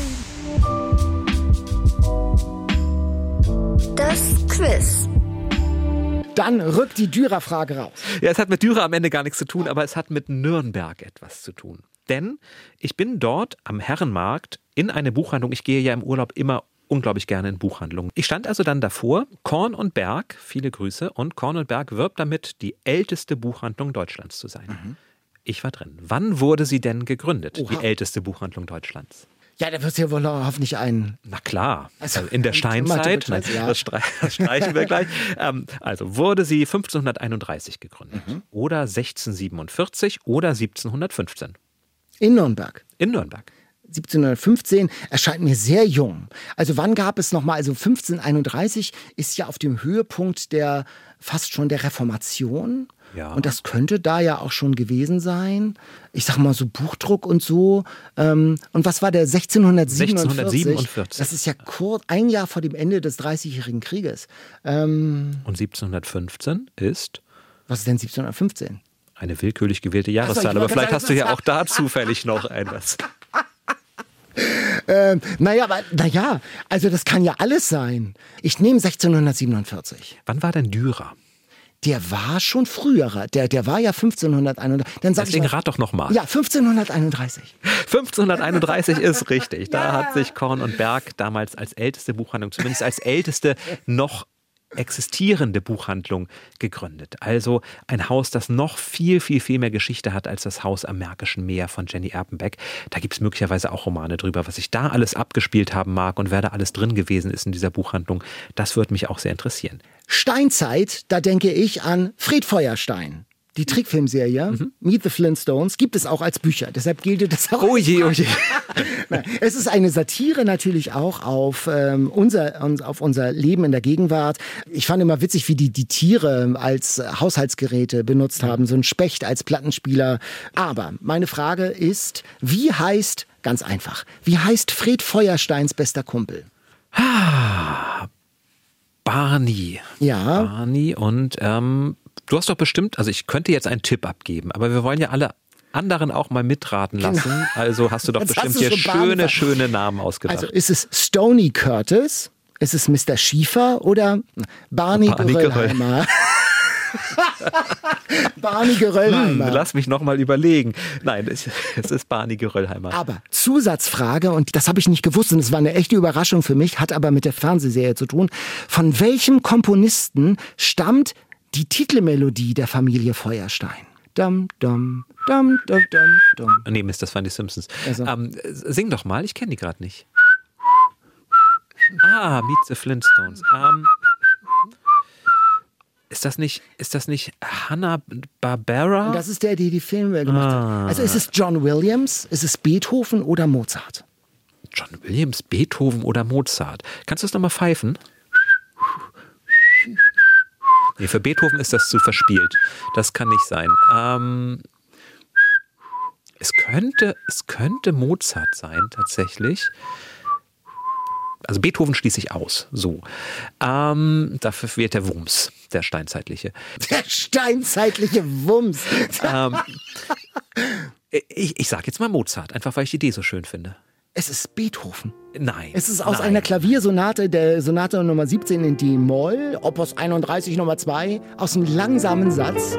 S1: Das Quiz.
S2: Dann rückt die Dürer-Frage raus.
S3: Ja, es hat mit Dürer am Ende gar nichts zu tun, aber es hat mit Nürnberg etwas zu tun. Denn ich bin dort am Herrenmarkt in eine Buchhandlung. Ich gehe ja im Urlaub immer unglaublich gerne in Buchhandlungen. Ich stand also dann davor, Korn und Berg, viele Grüße, und Korn und Berg wirbt damit, die älteste Buchhandlung Deutschlands zu sein. Mhm. Ich war drin. Wann wurde sie denn gegründet, die älteste Buchhandlung Deutschlands?
S2: Ja, da wird es ja wohl hoffentlich ein...
S3: Na klar, also in der Steinzeit, das streichen wir gleich. Also wurde sie 1531 gegründet oder 1647 oder 1715.
S2: In Nürnberg.
S3: In Nürnberg.
S2: 1715 erscheint mir sehr jung. Also wann gab es nochmal, also 1531 ist ja auf dem Höhepunkt der fast schon der Reformation. Ja. Und das könnte da ja auch schon gewesen sein. Ich sag mal so Buchdruck und so. Und was war der 1647? Das ist ja kurz, ein Jahr vor dem Ende des 30-jährigen Krieges.
S3: Und 1715 ist?
S2: Was ist denn 1715?
S3: Eine willkürlich gewählte Jahreszahl. Aber vielleicht hast du ja auch da zufällig noch etwas.
S2: Naja, also das kann ja alles sein. Ich nehme 1647.
S3: Wann war denn Dürer?
S2: Der war schon früherer. Der war ja 1531.
S3: Deswegen rat doch noch mal.
S2: Ja, 1531.
S3: 1531 ist richtig. Da hat sich Korn und Berg damals als älteste Buchhandlung, zumindest als älteste noch existierende Buchhandlung gegründet. Also ein Haus, das noch viel, viel, viel mehr Geschichte hat als das Haus am Märkischen Meer von Jenny Erpenbeck. Da gibt es möglicherweise auch Romane drüber, was sich da alles abgespielt haben mag und wer da alles drin gewesen ist in dieser Buchhandlung. Das würde mich auch sehr interessieren.
S2: Steinzeit, da denke ich an Fred Feuerstein. Die Trickfilmserie Meet the Flintstones gibt es auch als Bücher. Deshalb gilt das auch.
S3: Oh je, oh je.
S2: Es ist eine Satire natürlich auch auf unser Leben in der Gegenwart. Ich fand immer witzig, wie die Tiere als Haushaltsgeräte benutzt haben. So ein Specht als Plattenspieler. Aber meine Frage ist, ganz einfach, wie heißt Fred Feuersteins bester Kumpel?
S3: Barney.
S2: Ja.
S3: Barney und du hast doch bestimmt, also ich könnte jetzt einen Tipp abgeben, aber wir wollen ja alle anderen auch mal mitraten lassen. Genau. Also hast du doch bestimmt hier schöne Namen ausgedacht.
S2: Also ist es Stoney Curtis, ist es Mr. Schiefer oder Barney Geröllheimer? Barney Geröllheimer.
S3: Lass mich noch mal überlegen. Nein, es ist Barney Geröllheimer.
S2: Aber Zusatzfrage, und das habe ich nicht gewusst und es war eine echte Überraschung für mich, hat aber mit der Fernsehserie zu tun. Von welchem Komponisten stammt die Titelmelodie der Familie Feuerstein? Dum, dum, dum, dum, dum, dum.
S3: Nee, Mist, das waren die Simpsons. Also. Sing doch mal, ich kenne die gerade nicht. Meet the Flintstones. Ist das nicht Hanna-Barbera?
S2: Das ist der, die Filme gemacht hat. Also ist es John Williams, ist es Beethoven oder Mozart?
S3: John Williams, Beethoven oder Mozart? Kannst du es nochmal pfeifen? Nee, für Beethoven ist das zu verspielt. Das kann nicht sein. Es könnte Mozart sein, tatsächlich. Also Beethoven schließe ich aus. So. Dafür fehlt der Wumms, der steinzeitliche.
S2: Der steinzeitliche Wumms.
S3: Ich sage jetzt mal Mozart, einfach weil ich die Idee so schön finde.
S2: Es ist Beethoven.
S3: Nein.
S2: Es ist aus einer Klaviersonate, der Sonate Nummer 17 in D-Moll, Opus 31 Nummer 2, aus einem langsamen Satz.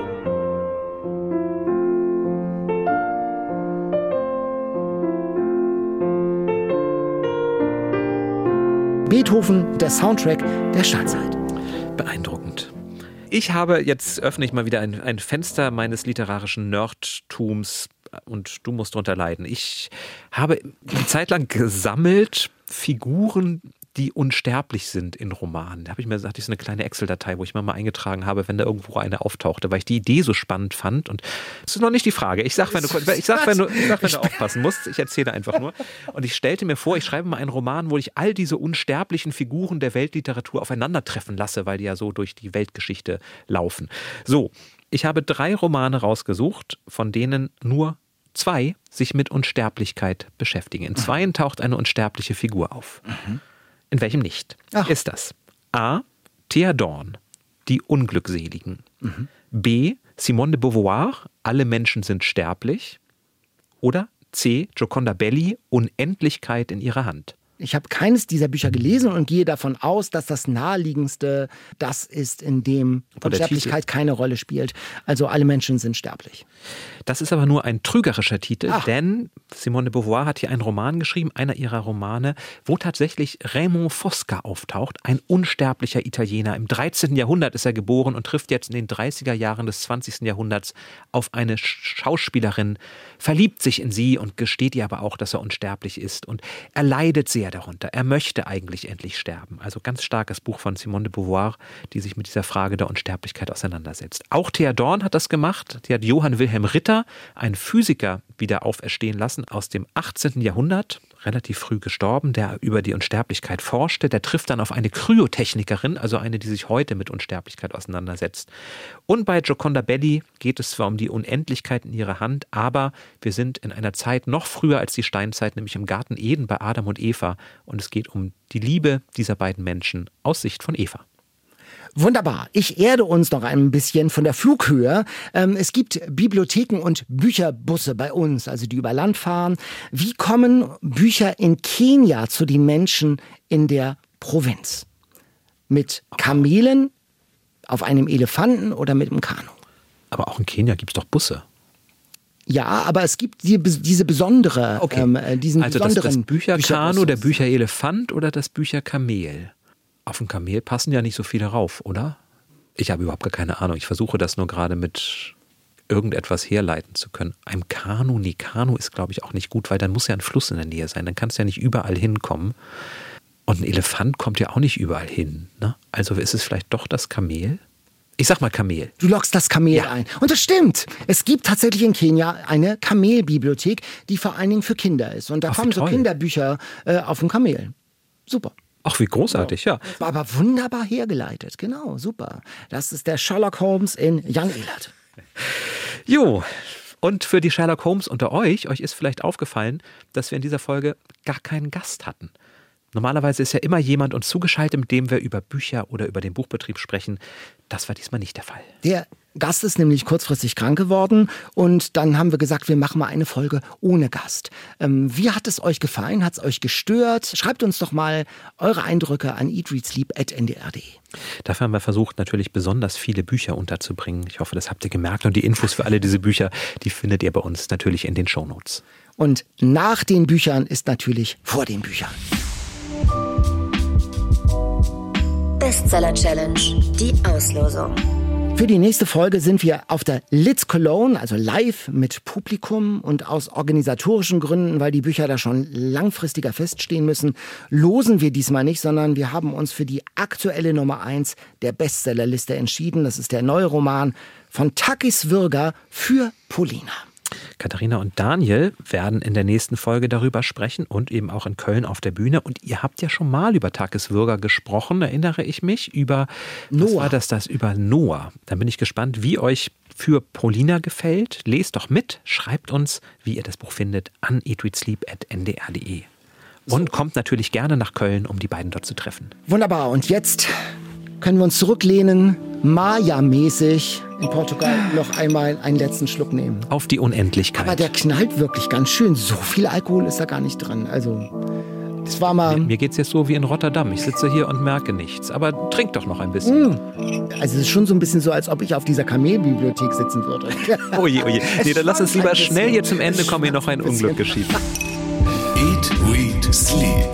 S2: Beethoven, der Soundtrack der Steinzeit.
S3: Beeindruckend. Jetzt öffne ich mal wieder ein Fenster meines literarischen Nerdtums und du musst drunter leiden. Ich habe eine Zeit lang gesammelt Figuren, die unsterblich sind in Romanen. Da hatte ich so eine kleine Excel-Datei, wo ich mal eingetragen habe, wenn da irgendwo eine auftauchte, weil ich die Idee so spannend fand. Und das ist noch nicht die Frage. Ich sag, wenn du aufpassen musst. Ich erzähle einfach nur. Und ich stellte mir vor, ich schreibe mal einen Roman, wo ich all diese unsterblichen Figuren der Weltliteratur aufeinandertreffen lasse, weil die ja so durch die Weltgeschichte laufen. So, ich habe 3 Romane rausgesucht, von denen nur 2 sich mit Unsterblichkeit beschäftigen. In 2 taucht eine unsterbliche Figur auf. In welchem nicht? Ist das A. Thea Dorn, die Unglückseligen. B. Simone de Beauvoir, alle Menschen sind sterblich. Oder C. Gioconda Belli, Unendlichkeit in ihrer Hand.
S2: Ich habe keines dieser Bücher gelesen und gehe davon aus, dass das naheliegendste das ist, in dem Unsterblichkeit keine Rolle spielt. Also alle Menschen sind sterblich.
S3: Das ist aber nur ein trügerischer Titel, denn Simone de Beauvoir hat hier einen Roman geschrieben, einer ihrer Romane, wo tatsächlich Raymond Fosca auftaucht, ein unsterblicher Italiener. Im 13. Jahrhundert ist er geboren und trifft jetzt in den 30er Jahren des 20. Jahrhunderts auf eine Schauspielerin, verliebt sich in sie und gesteht ihr aber auch, dass er unsterblich ist. Und er leidet sehr darunter. Er möchte eigentlich endlich sterben. Also ganz starkes Buch von Simone de Beauvoir, die sich mit dieser Frage der Unsterblichkeit auseinandersetzt. Auch Thea Dorn hat das gemacht. Die hat Johann Wilhelm Ritter, einen Physiker, wieder auferstehen lassen aus dem 18. Jahrhundert, relativ früh gestorben, der über die Unsterblichkeit forschte. Der trifft dann auf eine Kryotechnikerin, also eine, die sich heute mit Unsterblichkeit auseinandersetzt. Und bei Gioconda Belli geht es zwar um die Unendlichkeit in ihrer Hand, aber wir sind in einer Zeit noch früher als die Steinzeit, nämlich im Garten Eden bei Adam und Eva. Und es geht um die Liebe dieser beiden Menschen aus Sicht von Eva.
S2: Wunderbar. Ich erde uns noch ein bisschen von der Flughöhe. Es gibt Bibliotheken und Bücherbusse bei uns, also die über Land fahren. Wie kommen Bücher in Kenia zu den Menschen in der Provinz? Mit Kamelen, auf einem Elefanten oder mit einem Kanu?
S3: Aber auch in Kenia gibt es doch Busse.
S2: Ja, aber es gibt diese besondere, diesen
S3: also
S2: besonderen
S3: das Bücherkanu, der Bücherelefant oder das Bücherkamel? Auf ein Kamel passen ja nicht so viele rauf, oder? Ich habe überhaupt gar keine Ahnung. Ich versuche das nur gerade mit irgendetwas herleiten zu können. Ein Kanu, nee, Kanu ist, glaube ich, auch nicht gut, weil dann muss ja ein Fluss in der Nähe sein. Dann kannst du ja nicht überall hinkommen. Und ein Elefant kommt ja auch nicht überall hin. Ne? Also ist es vielleicht doch das Kamel? Ich sag mal Kamel.
S2: Du lockst das Kamel ein. Und das stimmt. Es gibt tatsächlich in Kenia eine Kamelbibliothek, die vor allen Dingen für Kinder ist. Und da kommen so Kinderbücher auf dem Kamel. Super.
S3: Ach, wie großartig, ja.
S2: War aber wunderbar hergeleitet. Genau, super. Das ist der Sherlock Holmes in Young Elert.
S3: Jo, und für die Sherlock Holmes unter euch ist vielleicht aufgefallen, dass wir in dieser Folge gar keinen Gast hatten. Normalerweise ist ja immer jemand uns zugeschaltet, mit dem wir über Bücher oder über den Buchbetrieb sprechen. Das war diesmal nicht der Fall.
S2: Der Gast ist nämlich kurzfristig krank geworden und dann haben wir gesagt, wir machen mal eine Folge ohne Gast. Wie hat es euch gefallen? Hat es euch gestört? Schreibt uns doch mal eure Eindrücke an eatreadsleep@ndr.de.
S3: Dafür haben wir versucht, natürlich besonders viele Bücher unterzubringen. Ich hoffe, das habt ihr gemerkt. Und die Infos für alle diese Bücher, die findet ihr bei uns natürlich in den Shownotes.
S2: Und nach den Büchern ist natürlich vor den Büchern.
S1: Bestseller Challenge, die Auslosung.
S2: Für die nächste Folge sind wir auf der Lit Cologne, also live mit Publikum, und aus organisatorischen Gründen, weil die Bücher da schon langfristiger feststehen müssen, losen wir diesmal nicht, sondern wir haben uns für die aktuelle Nummer 1 der Bestsellerliste entschieden. Das ist der neue Roman von Takis Virga für Polina.
S3: Katharina und Daniel werden in der nächsten Folge darüber sprechen und eben auch in Köln auf der Bühne. Und ihr habt ja schon mal über Takis Virga gesprochen, erinnere ich mich, über Noah. Was war das über Noah? Da bin ich gespannt, wie euch für Polina gefällt. Lest doch mit, schreibt uns, wie ihr das Buch findet, an eatreadsleep@ndr.de. Und kommt natürlich gerne nach Köln, um die beiden dort zu treffen.
S2: Wunderbar, und jetzt können wir uns zurücklehnen, Maya-mäßig in Portugal noch einmal einen letzten Schluck nehmen.
S3: Auf die Unendlichkeit.
S2: Aber der knallt wirklich ganz schön. So viel Alkohol ist da gar nicht drin. Also, das war mal...
S3: Mir geht's jetzt so wie in Rotterdam. Ich sitze hier und merke nichts. Aber trink doch noch ein bisschen.
S2: Also es ist schon so ein bisschen so, als ob ich auf dieser Kamelbibliothek sitzen würde.
S3: Oje, oje. Nee, dann lass uns lieber schnell hier zum Ende kommen, hier noch ein Unglück geschieht.
S4: Eat, Read, Sleep.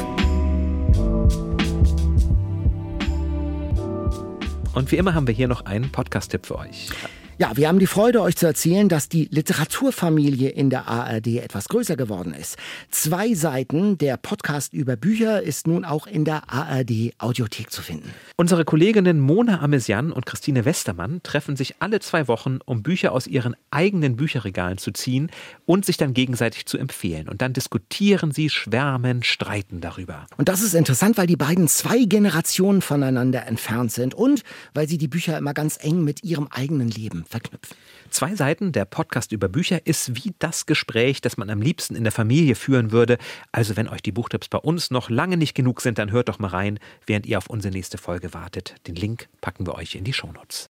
S3: Und wie immer haben wir hier noch einen Podcast-Tipp für euch.
S2: Ja, wir haben die Freude, euch zu erzählen, dass die Literaturfamilie in der ARD etwas größer geworden ist. 2 Seiten der Podcast über Bücher ist nun auch in der ARD-Audiothek zu finden.
S3: Unsere Kolleginnen Mona Amesian und Christine Westermann treffen sich alle 2 Wochen, um Bücher aus ihren eigenen Bücherregalen zu ziehen und sich dann gegenseitig zu empfehlen. Und dann diskutieren sie, schwärmen, streiten darüber.
S2: Und das ist interessant, weil die beiden 2 Generationen voneinander entfernt sind und weil sie die Bücher immer ganz eng mit ihrem eigenen Leben verknüpfen.
S3: 2 Seiten, der Podcast über Bücher, ist wie das Gespräch, das man am liebsten in der Familie führen würde. Also wenn euch die Buchtipps bei uns noch lange nicht genug sind, dann hört doch mal rein, während ihr auf unsere nächste Folge wartet. Den Link packen wir euch in die Shownotes.